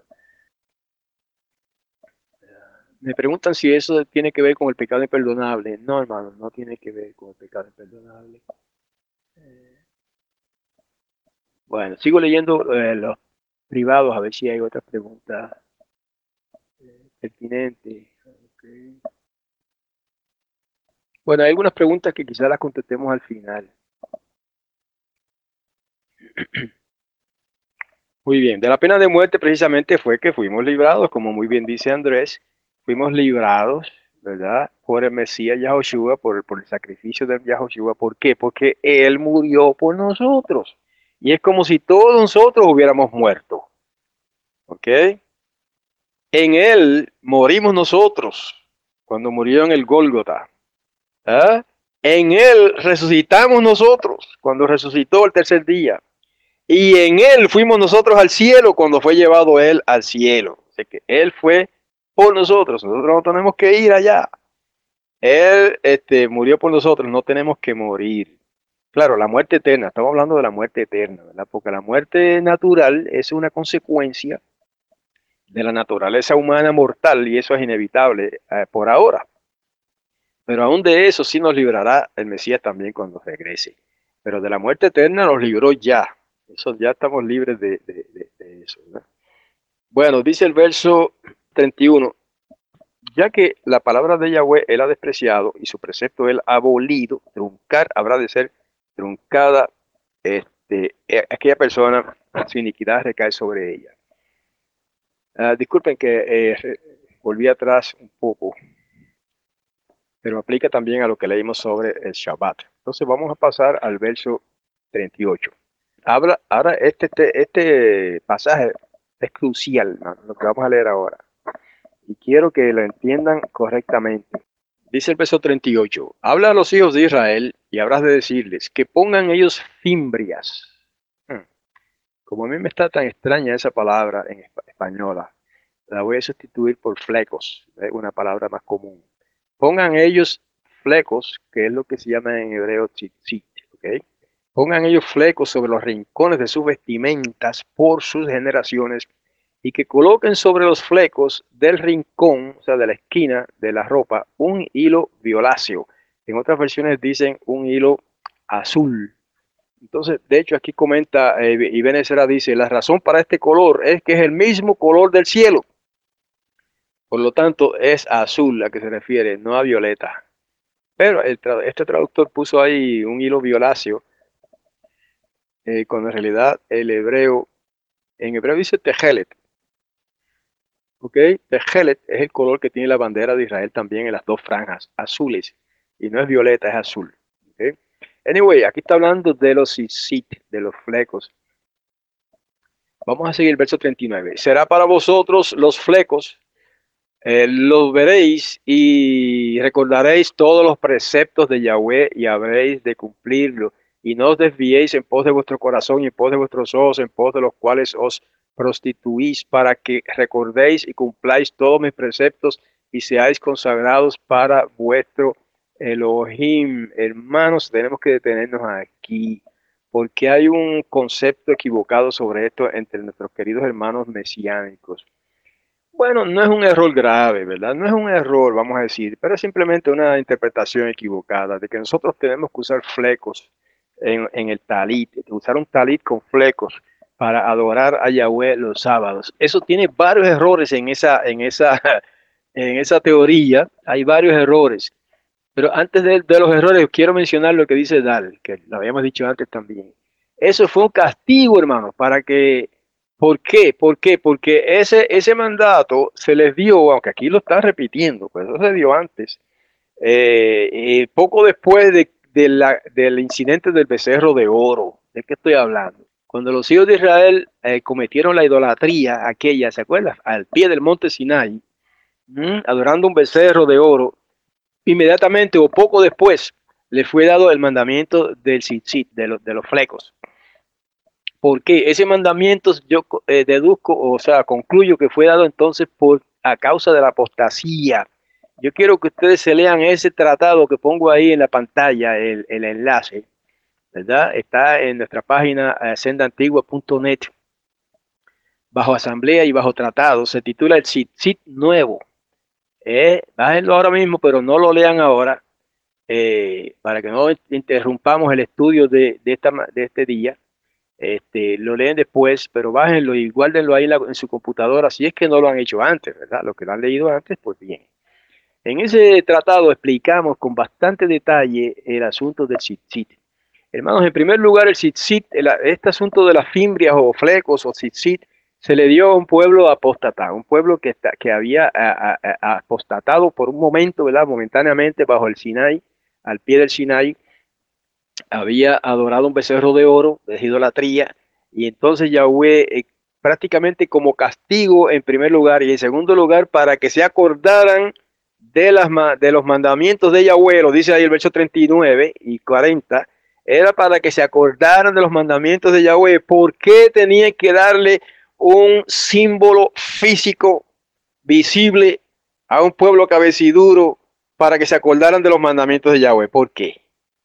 Me preguntan si eso tiene que ver con el pecado imperdonable. No, hermano, no tiene que ver con el pecado imperdonable. Eh, bueno, sigo leyendo eh, los privados a ver si hay otras preguntas eh, pertinentes. Okay. Bueno, hay algunas preguntas que quizás las contestemos al final. Muy bien, de la pena de muerte precisamente fue que fuimos librados, como muy bien dice Andrés, fuimos librados, ¿verdad? Por el Mesías Yahoshua, por, por el sacrificio del Yahoshua. ¿Por qué? Porque Él murió por nosotros. Y es como si todos nosotros hubiéramos muerto. ¿Ok? En Él morimos nosotros, cuando murió en el Gólgota. ¿Ah? En Él resucitamos nosotros, cuando resucitó el tercer día. Y en Él fuimos nosotros al cielo cuando fue llevado Él al cielo. Así que Él fue por nosotros. Nosotros no tenemos que ir allá. Él este, murió por nosotros, no tenemos que morir. Claro, la muerte eterna, estamos hablando de la muerte eterna, ¿verdad? Porque la muerte natural es una consecuencia de la naturaleza humana mortal y eso es inevitable eh, por ahora. Pero aún de eso sí nos librará el Mesías también cuando regrese. pero de la muerte eterna nos libró ya. Eso ya estamos libres de, de, de, de eso, ¿verdad? Bueno, dice el verso treinta y uno, ya que la palabra de Yahweh él ha despreciado y su precepto él ha abolido, truncar habrá de ser truncada este, aquella persona, su iniquidad recae sobre ella. Uh, disculpen que eh, volví atrás un poco, pero aplica también a lo que leímos sobre el Shabbat. Entonces vamos a pasar al verso treinta y ocho. Habla, ahora este, este, este pasaje es crucial, ¿no? Lo que vamos a leer ahora. Y quiero que lo entiendan correctamente. Dice el verso treinta y ocho. Habla a los hijos de Israel y habrás de decirles que pongan ellos fimbrias. Hmm. Como a mí me está tan extraña esa palabra en española, la voy a sustituir por flecos, ¿eh? Una palabra más común. Pongan ellos flecos, que es lo que se llama en hebreo tzitzit, ¿ok? Pongan ellos flecos sobre los rincones de sus vestimentas por sus generaciones y que coloquen sobre los flecos del rincón, o sea, de la esquina de la ropa, un hilo violáceo. En otras versiones dicen un hilo azul. Entonces, de hecho, aquí comenta eh, Ibn Ezra dice, la razón para este color es que es el mismo color del cielo. Por lo tanto, es a azul a que se refiere, no a violeta. Pero el tra este traductor puso ahí un hilo violáceo, eh, cuando en realidad el hebreo, en hebreo dice tejelet. ¿Ok? Tejelet es el color que tiene la bandera de Israel también en las dos franjas azules. Y no es violeta, es azul. ¿Ok? Anyway, aquí está hablando de los tzitzit, de los flecos. Vamos a seguir el verso treinta y nueve. Será para vosotros los flecos, eh, los veréis y recordaréis todos los preceptos de Yahweh y habréis de cumplirlo. Y no os desviéis en pos de vuestro corazón y en pos de vuestros ojos, en pos de los cuales os prostituís, para que recordéis y cumpláis todos mis preceptos y seáis consagrados para vuestro Elohim. Hermanos, tenemos que detenernos aquí, porque hay un concepto equivocado sobre esto entre nuestros queridos hermanos mesiánicos. Bueno, no es un error grave, ¿verdad? No es un error, vamos a decir, pero es simplemente una interpretación equivocada de que nosotros tenemos que usar flecos en, en el talit, usar un talit con flecos para adorar a Yahweh los sábados. Eso tiene varios errores en esa, en esa, en esa teoría, hay varios errores. Pero antes de, de los errores, quiero mencionar lo que dice Dal, que lo habíamos dicho antes también. Eso fue un castigo, hermanos, para que... ¿Por qué? ¿Por qué? Porque ese, ese mandato se les dio, aunque aquí lo está repitiendo, pues eso se dio antes, eh, eh, poco después de, de la, del incidente del becerro de oro. ¿De qué estoy hablando? Cuando los hijos de Israel eh, cometieron la idolatría aquella, ¿se acuerdan? Al pie del monte Sinai, ¿m? Adorando un becerro de oro, inmediatamente o poco después le fue dado el mandamiento del tzitzit, de, lo, de los flecos. ¿Por qué? Ese mandamiento yo eh, deduzco, o sea, concluyo que fue dado entonces por a causa de la apostasía. Yo quiero que ustedes se lean ese tratado que pongo ahí en la pantalla, el, el enlace, ¿verdad? Está en nuestra página eh, senda antigua punto net, bajo asamblea y bajo tratado. Se titula el tzitzit nuevo. Eh, bájenlo ahora mismo, pero no lo lean ahora, eh, para que no interrumpamos el estudio de, de, esta, de este día. Este, lo leen después, pero bájenlo y guárdenlo ahí en, la, en su computadora, si es que no lo han hecho antes, ¿verdad? Los que lo han leído antes, pues bien. En ese tratado explicamos con bastante detalle el asunto del tzitzit. Hermanos, en primer lugar, el tzitzit, el, este asunto de las fimbrias o flecos o tzitzit, se le dio a un pueblo apostatado, un pueblo que, está, que había a, a, a apostatado por un momento, ¿verdad? Momentáneamente bajo el Sinai, al pie del Sinai, había adorado un becerro de oro de idolatría, y entonces Yahweh eh, prácticamente como castigo en primer lugar y en segundo lugar para que se acordaran de, las, de los mandamientos de Yahweh, lo dice ahí el verso treinta y nueve y cuarenta, era para que se acordaran de los mandamientos de Yahweh. ¿Por qué tenían que darle un símbolo físico visible a un pueblo cabeciduro para que se acordaran de los mandamientos de Yahweh? ¿Por qué?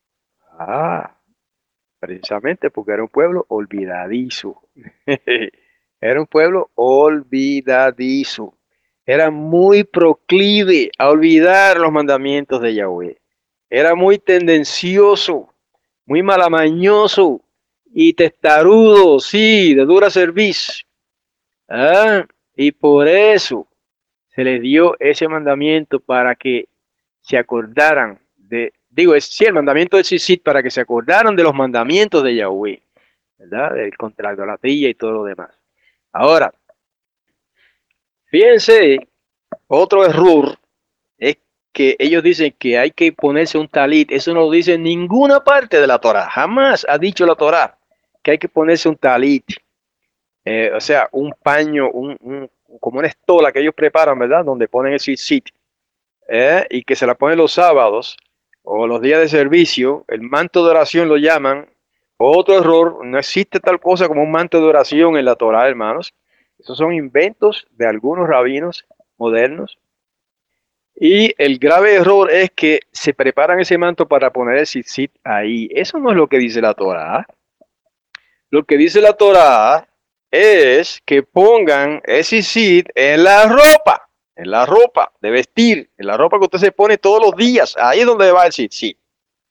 Ah, precisamente porque era un pueblo olvidadizo. Era un pueblo olvidadizo. Era muy proclive a olvidar los mandamientos de Yahweh. Era muy tendencioso. muy malamañoso y testarudo, sí, de dura cerviz. ¿Ah? Y por eso se les dio ese mandamiento para que se acordaran de, digo, es sí, el mandamiento de Tzitzit para que se acordaran de los mandamientos de Yahweh, ¿verdad? Del contra la idolatría y todo lo demás. Ahora, fíjense, otro error es que ellos dicen que hay que ponerse un talit. Eso no lo dice en ninguna parte de la Torah. Jamás ha dicho la Torah que hay que ponerse un talit. Eh, o sea, un paño, un, un, como una estola que ellos preparan, ¿verdad? Donde ponen el tzitzit. Eh, y que se la ponen los sábados o los días de servicio. El manto de oración lo llaman. Otro error, no existe tal cosa como un manto de oración en la Torah, hermanos. Esos son inventos de algunos rabinos modernos. Y el grave error es que se preparan ese manto para poner el tzitzit ahí. Eso no es lo que dice la Torah. Lo que dice la Torah es que pongan el tzitzit en la ropa, en la ropa de vestir, en la ropa que usted se pone todos los días. Ahí es donde va el tzitzit.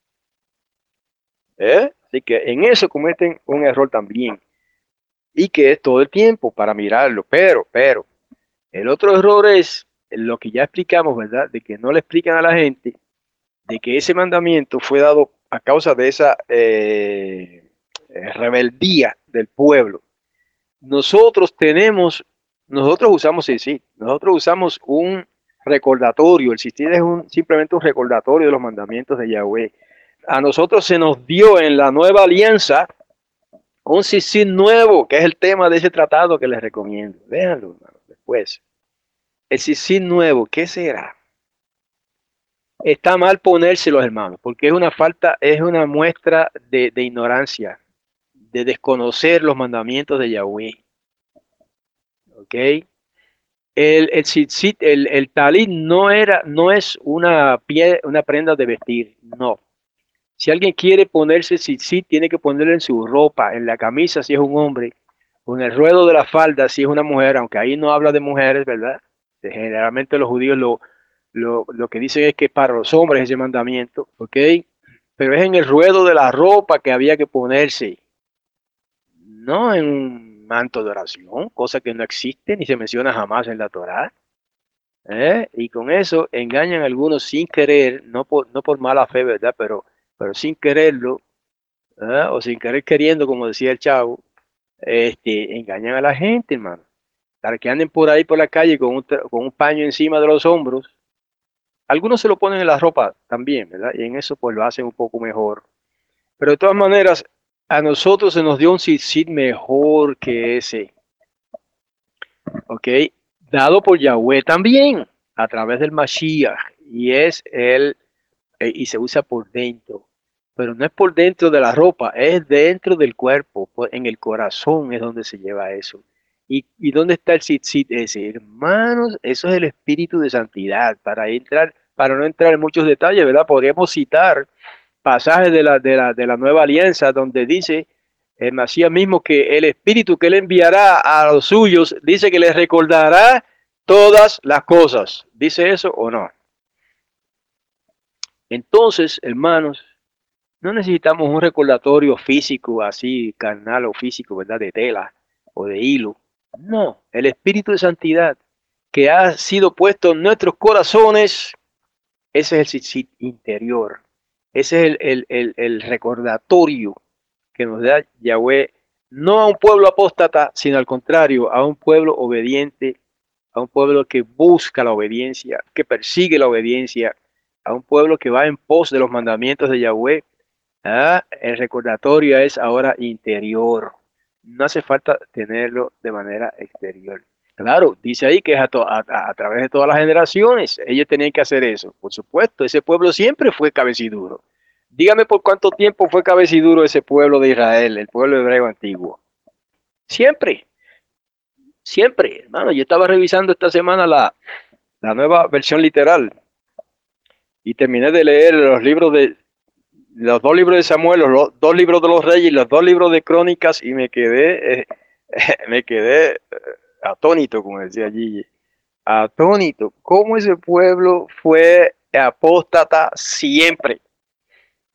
¿Eh? Así que en eso cometen un error también. Y que es todo el tiempo para mirarlo. Pero, pero, el otro error es lo que ya explicamos, ¿verdad? De que no le explican a la gente de que ese mandamiento fue dado a causa de esa eh, rebeldía del pueblo. Nosotros tenemos, nosotros usamos el sí, nosotros usamos un recordatorio. El tzitzit es un, simplemente un recordatorio de los mandamientos de Yahweh. A nosotros se nos dio en la nueva alianza un tzitzit nuevo, que es el tema de ese tratado que les recomiendo. Véanlo, hermano, después. El tzitzit nuevo, ¿qué será? Está mal ponérselo, hermanos, porque es una falta, es una muestra de, de ignorancia, de desconocer los mandamientos de Yahweh. ¿Ok? El, el tzitzit, el, el talit no era, no es una, pie, una prenda de vestir, no. Si alguien quiere ponerse tzitzit, tiene que ponerlo en su ropa, en la camisa si es un hombre, o en el ruedo de la falda si es una mujer, aunque ahí no habla de mujeres, ¿verdad? Generalmente los judíos lo, lo, lo que dicen es que para los hombres ese mandamiento, ¿ok? Pero es en el ruedo de la ropa que había que ponerse, no en un manto de oración, cosa que no existe ni se menciona jamás en la Torá. ¿Eh? Y con eso engañan a algunos sin querer, no por, no por mala fe, ¿verdad? Pero, pero sin quererlo, ¿eh? O sin querer queriendo, como decía el chavo, este, engañan a la gente, hermano. Para que anden por ahí por la calle con un, con un paño encima de los hombros. Algunos se lo ponen en la ropa también, ¿verdad? Y en eso pues lo hacen un poco mejor. Pero de todas maneras, a nosotros se nos dio un tzitzit mejor que ese. ¿Ok? Dado por Yahweh también, a través del Mashiach. Y es el, eh, y se usa por dentro. Pero no es por dentro de la ropa, es dentro del cuerpo, en el corazón es donde se lleva eso. ¿Y, y dónde está el tzitzit ese? Hermanos, eso es el espíritu de santidad. Para entrar, para no entrar en muchos detalles, ¿verdad? Podríamos citar pasajes de la, de la, de la nueva alianza donde dice el Mesías mismo que el espíritu que él enviará a los suyos, dice que les recordará todas las cosas. ¿Dice eso o no? Entonces, hermanos, no necesitamos un recordatorio físico así, carnal o físico, ¿verdad? De tela o de hilo. No, el espíritu de santidad que ha sido puesto en nuestros corazones, ese es el tzitzit interior. Ese es el, el, el, el recordatorio que nos da Yahweh, no a un pueblo apóstata, sino al contrario, a un pueblo obediente, a un pueblo que busca la obediencia, que persigue la obediencia, a un pueblo que va en pos de los mandamientos de Yahweh. Ah, el recordatorio es ahora interior. No hace falta tenerlo de manera exterior. Claro, dice ahí que es a, a, a, a través de todas las generaciones. Ellos tenían que hacer eso. Por supuesto, ese pueblo siempre fue cabeciduro. Dígame por cuánto tiempo fue cabeciduro ese pueblo de Israel, el pueblo hebreo antiguo. Siempre, siempre, hermano. Yo estaba revisando esta semana la, la nueva versión literal y terminé de leer los libros de los dos libros de Samuel, los dos libros de los reyes y los dos libros de crónicas y me quedé, eh, me quedé eh, atónito, como decía Gigi, atónito. Cómo ese pueblo fue apóstata siempre.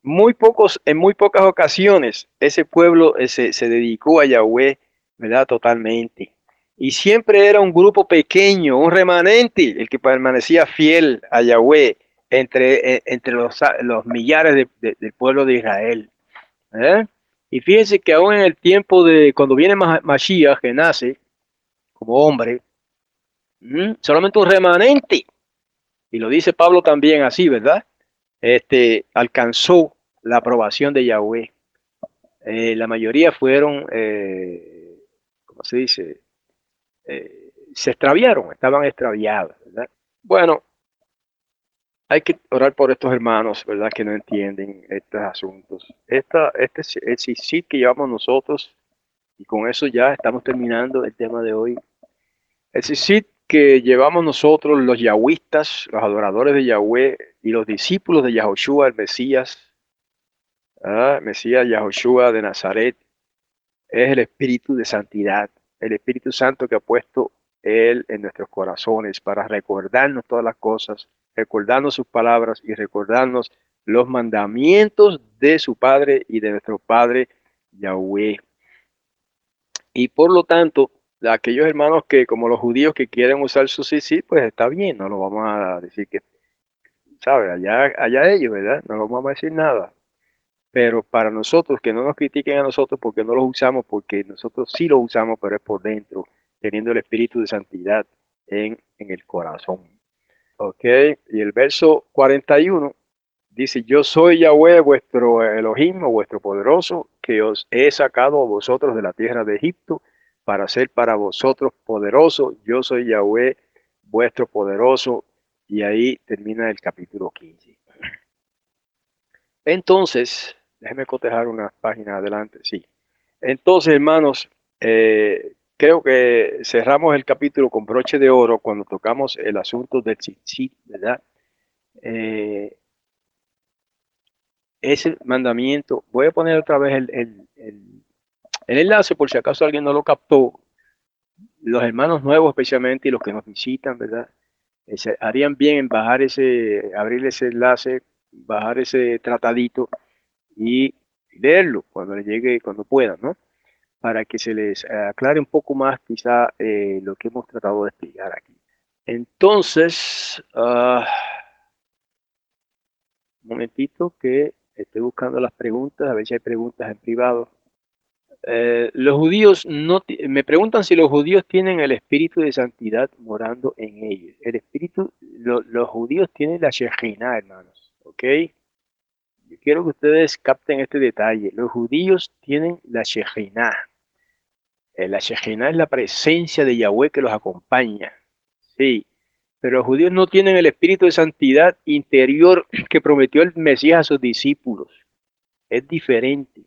Muy pocos, en muy pocas ocasiones, ese pueblo eh, se, se dedicó a Yahweh, ¿verdad? Totalmente. Y siempre era un grupo pequeño, un remanente, el que permanecía fiel a Yahweh entre, eh, entre los, los millares de, de, del pueblo de Israel. ¿Eh? Y fíjense que aún en el tiempo de cuando viene Mashiach, que nace como hombre, ¿m? Solamente un remanente, y lo dice Pablo también así, ¿verdad? Este, alcanzó la aprobación de Yahweh. Eh, la mayoría fueron, eh, ¿cómo se dice? Eh, se extraviaron, estaban extraviados, ¿verdad? Bueno, hay que orar por estos hermanos, ¿verdad? Que no entienden estos asuntos. Esta, este es el sí que llevamos nosotros, y con eso ya estamos terminando el tema de hoy. El sí que llevamos nosotros, los yahwistas, los adoradores de Yahweh y los discípulos de Yahoshua, el Mesías, ¿ah? Mesías Yahoshua de Nazaret, es el espíritu de santidad, el Espíritu Santo que ha puesto Él en nuestros corazones para recordarnos todas las cosas, recordarnos sus palabras y recordarnos los mandamientos de su Padre y de nuestro Padre Yahweh. Y por lo tanto, aquellos hermanos que, como los judíos que quieren usar su sí, sí, pues está bien, no lo vamos a decir que, ¿sabe? Allá, allá ellos, ¿verdad? No lo vamos a decir nada. Pero para nosotros, que no nos critiquen a nosotros porque no los usamos, porque nosotros sí los usamos, pero es por dentro, teniendo el espíritu de santidad en, en el corazón. Ok, y el verso cuarenta y uno dice: Yo soy Yahweh, vuestro Elohim, o vuestro poderoso, que os he sacado a vosotros de la tierra de Egipto, para ser para vosotros poderoso. Yo soy Yahweh, vuestro poderoso. Y ahí termina el capítulo quince. Entonces, déjeme cotejar una página adelante, sí. Entonces, hermanos, eh, creo que cerramos el capítulo con broche de oro cuando tocamos el asunto del tzitzit, ¿verdad? Eh, ese mandamiento, voy a poner otra vez el, el, el, el enlace por si acaso alguien no lo captó. Los hermanos nuevos especialmente y los que nos visitan, ¿verdad? Ese, harían bien en bajar ese, abrir ese enlace, bajar ese tratadito y leerlo cuando les llegue, cuando puedan, ¿no? Para que se les aclare un poco más quizá eh, lo que hemos tratado de explicar aquí. Entonces, uh, un momentito que estoy buscando las preguntas, a ver si hay preguntas en privado. Eh, los judíos no me preguntan si los judíos tienen el espíritu de santidad morando en ellos. El espíritu, lo, los judíos tienen la Shekhinah, hermanos, ¿ok? Yo quiero que ustedes capten este detalle. Los judíos tienen la Shekhinah. Eh, la Shekhinah es la presencia de Yahweh que los acompaña. Sí, pero los judíos no tienen el espíritu de santidad interior que prometió el Mesías a sus discípulos. Es diferente.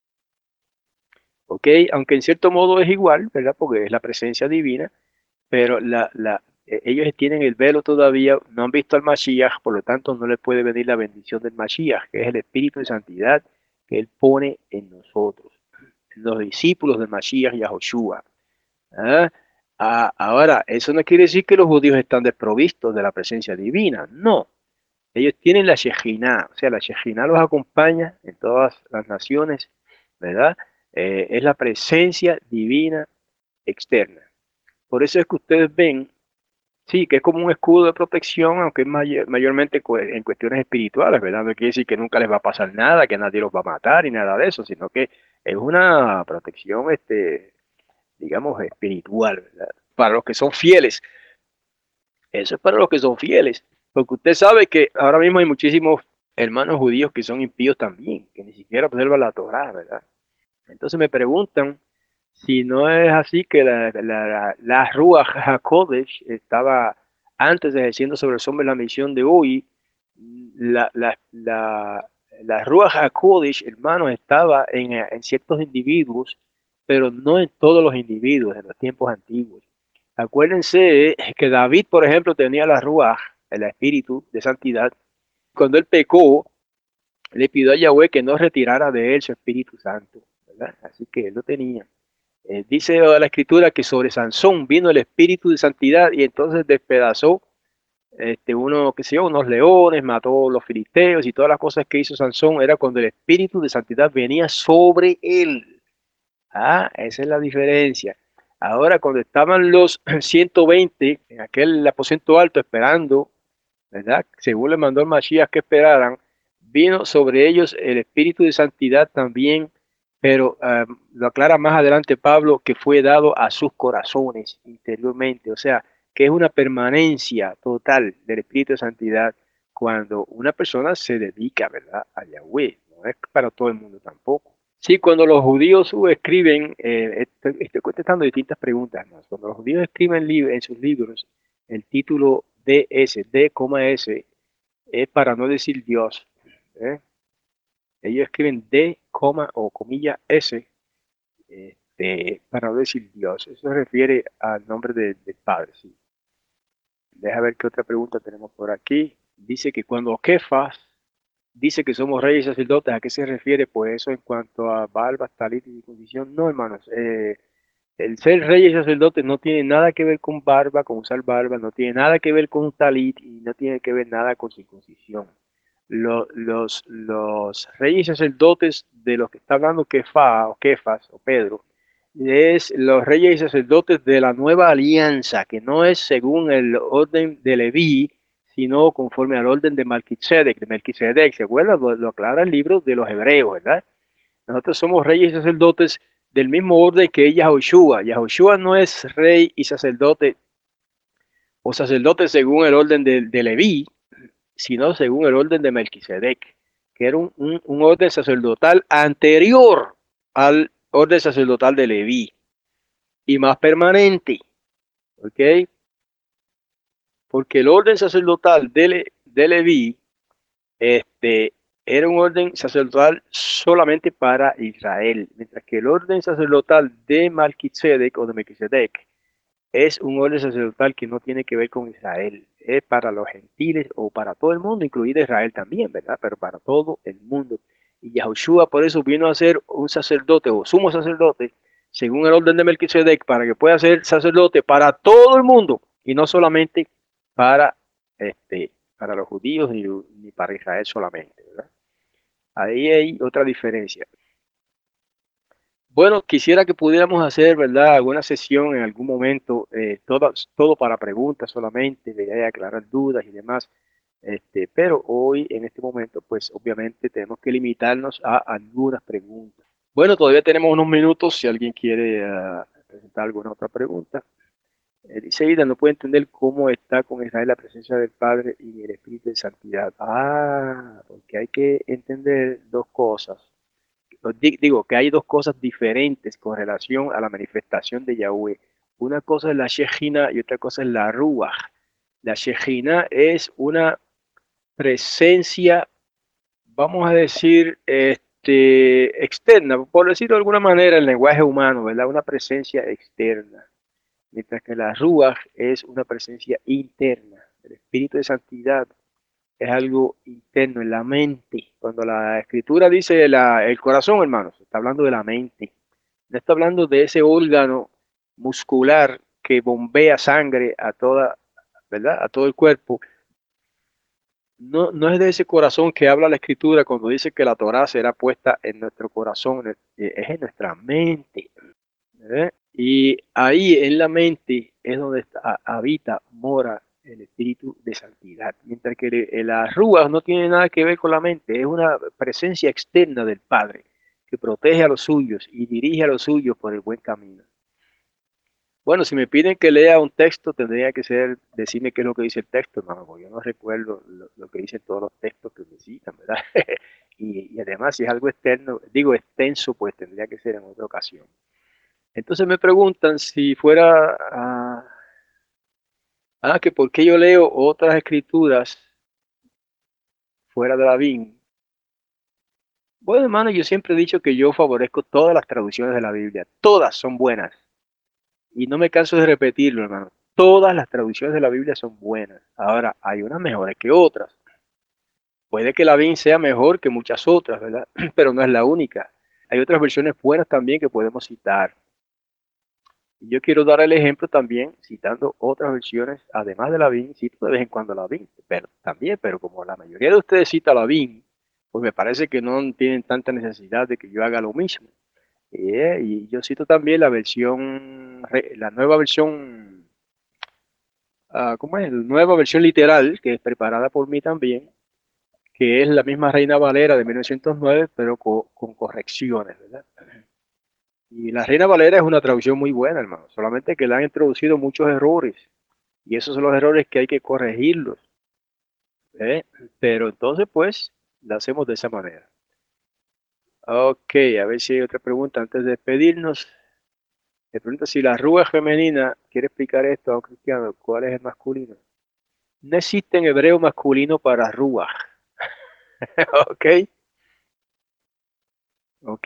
¿Ok? Aunque en cierto modo es igual, ¿verdad? Porque es la presencia divina, pero la, la, eh, ellos tienen el velo todavía, no han visto al Mashiach, por lo tanto no les puede venir la bendición del Mashiach, que es el espíritu de santidad que Él pone en nosotros, en los discípulos del Mashiach Yahoshua. ¿Ah? Ah, ahora, eso no quiere decir que los judíos están desprovistos de la presencia divina, no. Ellos tienen la Shekhinah, o sea, la Shekhinah los acompaña en todas las naciones, ¿verdad? Eh, es la presencia divina externa. Por eso es que ustedes ven, sí, que es como un escudo de protección, aunque es mayor, mayormente en cuestiones espirituales, ¿verdad? No quiere decir que nunca les va a pasar nada, que nadie los va a matar y nada de eso, sino que es una protección, este, digamos, espiritual, ¿verdad? Para los que son fieles. Eso es para los que son fieles. Porque usted sabe que ahora mismo hay muchísimos hermanos judíos que son impíos también, que ni siquiera observan la Torá, ¿verdad? Entonces me preguntan si no es así que la, la, la, la Ruach HaKodesh estaba antes ejerciendo sobre los hombres la misión de hoy. La, la, la, la Ruach HaKodesh, hermanos, estaba en, en ciertos individuos, pero no en todos los individuos en los tiempos antiguos. Acuérdense que David, por ejemplo, tenía la Ruach, el espíritu de santidad. Cuando él pecó, le pidió a Yahweh que no retirara de él su Espíritu Santo, ¿verdad? Así que él lo tenía. Eh, dice la Escritura que sobre Sansón vino el Espíritu de santidad y entonces despedazó este, uno, qué sé yo, unos leones, mató los filisteos y todas las cosas que hizo Sansón, era cuando el espíritu de santidad venía sobre él. Ah, esa es la diferencia. Ahora, cuando estaban los ciento veinte en aquel aposento alto esperando, ¿verdad? Según le mandó el Mashiach que esperaran, vino sobre ellos el espíritu de santidad también, pero um, lo aclara más adelante Pablo, que fue dado a sus corazones interiormente, o sea, que es una permanencia total del espíritu de santidad cuando una persona se dedica, ¿verdad?, a Yahweh. No es para todo el mundo tampoco. Sí, cuando los judíos uh, escriben, eh, estoy, estoy contestando distintas preguntas, ¿no? Cuando los judíos escriben en sus libros el título D S, D, S, es para no decir Dios. ¿eh? Ellos escriben D, o comilla S, este, para no decir Dios. Eso se refiere al nombre de, del Padre. ¿sí? Deja ver qué otra pregunta tenemos por aquí. Dice que cuando Kefas dice que somos reyes y sacerdotes, ¿a qué se refiere? Pues eso en cuanto a barba, talit y condición. No, hermanos. Eh, el ser rey y sacerdote no tiene nada que ver con barba, con usar barba, no tiene nada que ver con talit y no tiene que ver nada con circuncisión. Lo, los, los reyes y sacerdotes de los que está hablando Kefa o Kefas o Pedro, es los reyes y sacerdotes de la nueva alianza, que no es según el orden de Leví, sino conforme al orden de Melquisedec, de Melquisedec, ¿se acuerdan? Lo, lo aclara el libro de los hebreos, ¿verdad? Nosotros somos reyes y sacerdotes del mismo orden que Yahushua. Yahushua no es rey y sacerdote o sacerdote según el orden de, de Leví, sino según el orden de Melquisedec, que era un, un, un orden sacerdotal anterior al orden sacerdotal de Leví y más permanente, ¿ok? Porque el orden sacerdotal de, Le, de Leví este, era un orden sacerdotal solamente para Israel, mientras que el orden sacerdotal de Melquisedec o de Melquisedec es un orden sacerdotal que no tiene que ver con Israel, es para los gentiles o para todo el mundo, incluido Israel también, ¿verdad? Pero para todo el mundo. Y Yahushua por eso vino a ser un sacerdote o sumo sacerdote, según el orden de Melquisedec, para que pueda ser sacerdote para todo el mundo y no solamente para, este, para los judíos ni, ni para Israel solamente, ¿verdad? Ahí hay otra diferencia. Bueno, quisiera que pudiéramos hacer, ¿verdad?, alguna sesión en algún momento, eh, todo, todo para preguntas solamente, de aclarar dudas y demás. Este, pero hoy, en este momento, pues obviamente tenemos que limitarnos a algunas preguntas. Bueno, todavía tenemos unos minutos si alguien quiere uh, presentar alguna otra pregunta. Eh, dice Ida, no puede entender cómo está con Israel la presencia del Padre y el Espíritu de Santidad. Ah, porque hay que entender dos cosas. Digo que hay dos cosas diferentes con relación a la manifestación de Yahweh. Una cosa es la Shejina y otra cosa es la Ruach. La Shejina es una presencia, vamos a decir, este, externa, por decirlo de alguna manera, el lenguaje humano, ¿verdad? Una presencia externa. Mientras que la Ruach es una presencia interna. El Espíritu de Santidad es algo interno, en la mente. Cuando la escritura dice la, el corazón, hermanos, está hablando de la mente. No está hablando de ese órgano muscular que bombea sangre a toda, ¿verdad? A todo el cuerpo. No, no es de ese corazón que habla la escritura cuando dice que la Torá será puesta en nuestro corazón, es en nuestra mente. ¿eh? Y ahí en la mente es donde está, habita, mora el espíritu de santidad. Mientras que las rúas no tiene nada que ver con la mente, es una presencia externa del Padre que protege a los suyos y dirige a los suyos por el buen camino. Bueno, si me piden que lea un texto, tendría que ser, decirme qué es lo que dice el texto, hermano, porque yo no recuerdo lo, lo que dicen todos los textos que me citan, ¿verdad? y, y además, si es algo externo, digo extenso, pues tendría que ser en otra ocasión. Entonces me preguntan si fuera, ah, ah, que por qué yo leo otras escrituras fuera de la B I M. Bueno, hermano, yo siempre he dicho que yo favorezco todas las traducciones de la Biblia. Todas son buenas. Y no me canso de repetirlo, hermano. Todas las traducciones de la Biblia son buenas. Ahora, hay unas mejores que otras. Puede que la B I M sea mejor que muchas otras, ¿verdad? Pero no es la única. Hay otras versiones buenas también que podemos citar. Yo quiero dar el ejemplo también citando otras versiones, además de la B I M, cito de vez en cuando la B I M, pero también, pero como la mayoría de ustedes cita la B I M, pues me parece que no tienen tanta necesidad de que yo haga lo mismo. Eh, y yo cito también la versión, la nueva versión, uh, ¿cómo es? La nueva versión literal, que es preparada por mí también, que es la misma Reina Valera de mil novecientos nueve, pero con, con correcciones, ¿verdad? Y la Reina Valera es una traducción muy buena, hermano, solamente que le han introducido muchos errores, y esos son los errores que hay que corregirlos, ¿eh? Pero entonces, pues, la hacemos de esa manera. Ok, a ver si hay otra pregunta antes de despedirnos. Me pregunta si la rúa es femenina. ¿Quiere explicar esto a un cristiano? ¿Cuál es el masculino? No existe en hebreo masculino para rúa. Ok, ok.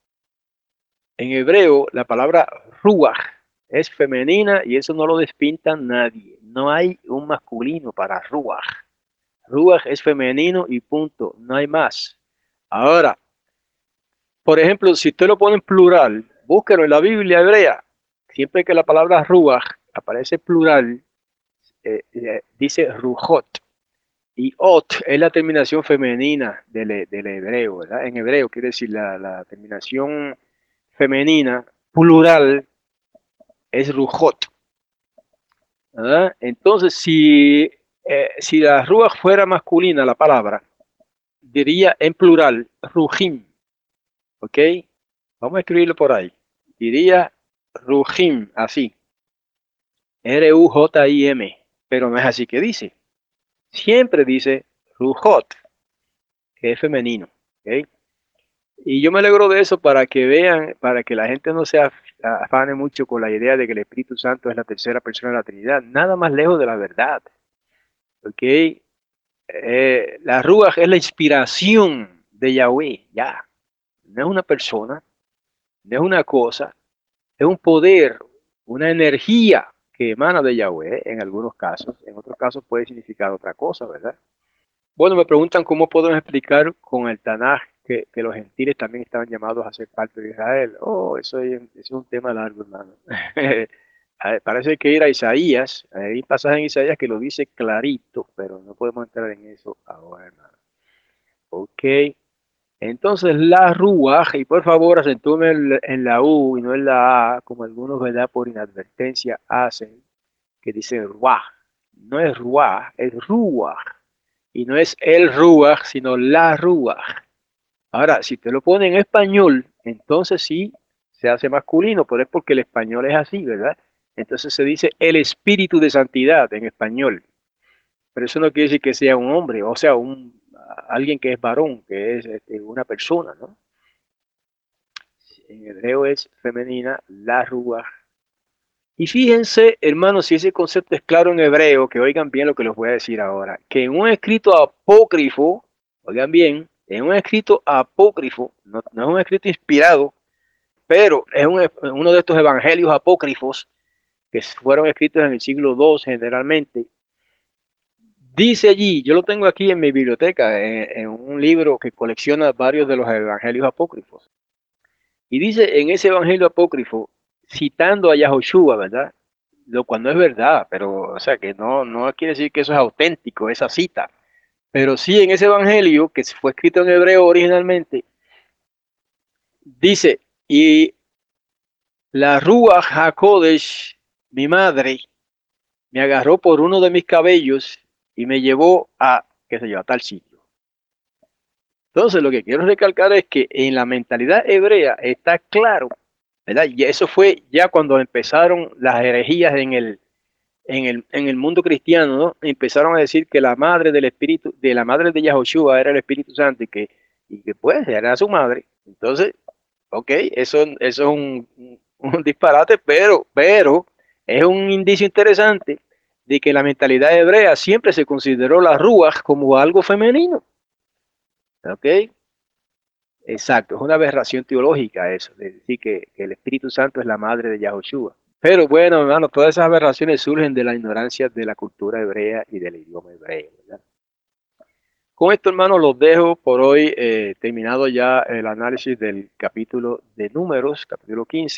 En hebreo, la palabra ruach es femenina y eso no lo despinta nadie. No hay un masculino para ruach. Ruach es femenino y punto. No hay más. Ahora, por ejemplo, si usted lo pone en plural, búsquelo en la Biblia hebrea. Siempre que la palabra ruach aparece en plural, eh, eh, dice rujot. Y ot es la terminación femenina del, del hebreo, ¿verdad? En hebreo quiere decir la, la terminación femenina, plural, es rujot, ¿verdad? Entonces, si, eh, si la ruach fuera masculina, la palabra, diría en plural, rujim, ¿ok? Vamos a escribirlo por ahí. Diría rujim, así, R U J I M, pero no es así que dice. Siempre dice rujot, que es femenino, ¿ok? Y yo me alegro de eso para que vean, para que la gente no se afane mucho con la idea de que el Espíritu Santo es la tercera persona de la Trinidad. Nada más lejos de la verdad. ¿Ok? Eh, la Ruach es la inspiración de Yahweh, ya. No es una persona, no es una cosa, es un poder, una energía que emana de Yahweh en algunos casos. En otros casos puede significar otra cosa, ¿verdad? Bueno, me preguntan cómo podemos explicar con el Tanaj que, que los gentiles también estaban llamados a ser parte de Israel. Oh, eso es, eso es un tema largo, hermano. Parece que ir a Isaías, hay pasajes en Isaías que lo dice clarito, pero no podemos entrar en eso ahora, hermano. Ok, entonces la Ruach, y por favor acentúenme en, en la U y no en la A, como algunos, ¿verdad? Por inadvertencia hacen, que dicen Ruach. No es Ruach, es Ruach. Y no es el Ruach, sino la Ruach. Ahora, si te lo pone en español, entonces sí se hace masculino, pero es porque el español es así, ¿verdad? Entonces se dice el espíritu de santidad en español. Pero eso no quiere decir que sea un hombre, o sea, un, alguien que es varón, que es este, una persona, ¿no? En hebreo es femenina, la Ruach. Y fíjense, hermanos, si ese concepto es claro en hebreo, que oigan bien lo que les voy a decir ahora, que en un escrito apócrifo, oigan bien, en un escrito apócrifo, no, no es un escrito inspirado, pero es un, uno de estos evangelios apócrifos que fueron escritos en el siglo segundo generalmente, dice allí, yo lo tengo aquí en mi biblioteca, en, en un libro que colecciona varios de los evangelios apócrifos, y dice en ese evangelio apócrifo, citando a Yahoshua, ¿verdad? Lo cual no es verdad, pero, o sea, que no, no quiere decir que eso es auténtico, esa cita. Pero sí en ese evangelio, que fue escrito en hebreo originalmente, dice, y la Ruach HaKodesh, mi madre, me agarró por uno de mis cabellos y me llevó a, qué sé yo, a tal sitio. Entonces, lo que quiero recalcar es que en la mentalidad hebrea está claro, ¿verdad? Y eso fue ya cuando empezaron las herejías en el, en el, en el mundo cristiano, ¿no? Empezaron a decir que la madre del espíritu, de la madre de Yahoshua era el Espíritu Santo y que, y que pues era su madre. Entonces, ok, eso, eso es un, un, un disparate, pero, pero es un indicio interesante de que la mentalidad hebrea siempre se consideró la Ruach como algo femenino. Ok, exacto, es una aberración teológica eso, de decir que, que el Espíritu Santo es la madre de Yahoshua. Pero bueno, hermano, todas esas aberraciones surgen de la ignorancia de la cultura hebrea y del idioma hebreo, ¿verdad? Con esto, hermano, los dejo por hoy, eh, terminado ya el análisis del capítulo de Números, capítulo quince.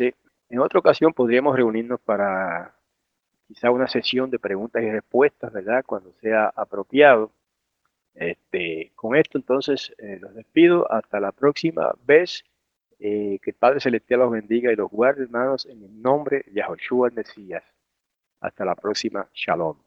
En otra ocasión podríamos reunirnos para quizá una sesión de preguntas y respuestas, ¿verdad? Cuando sea apropiado. Este, con esto entonces eh, los despido. Hasta la próxima vez. Eh, que el Padre Celestial los bendiga y los guarde, hermanos, en el nombre de Yahushua el Mesías. Hasta la próxima. Shalom.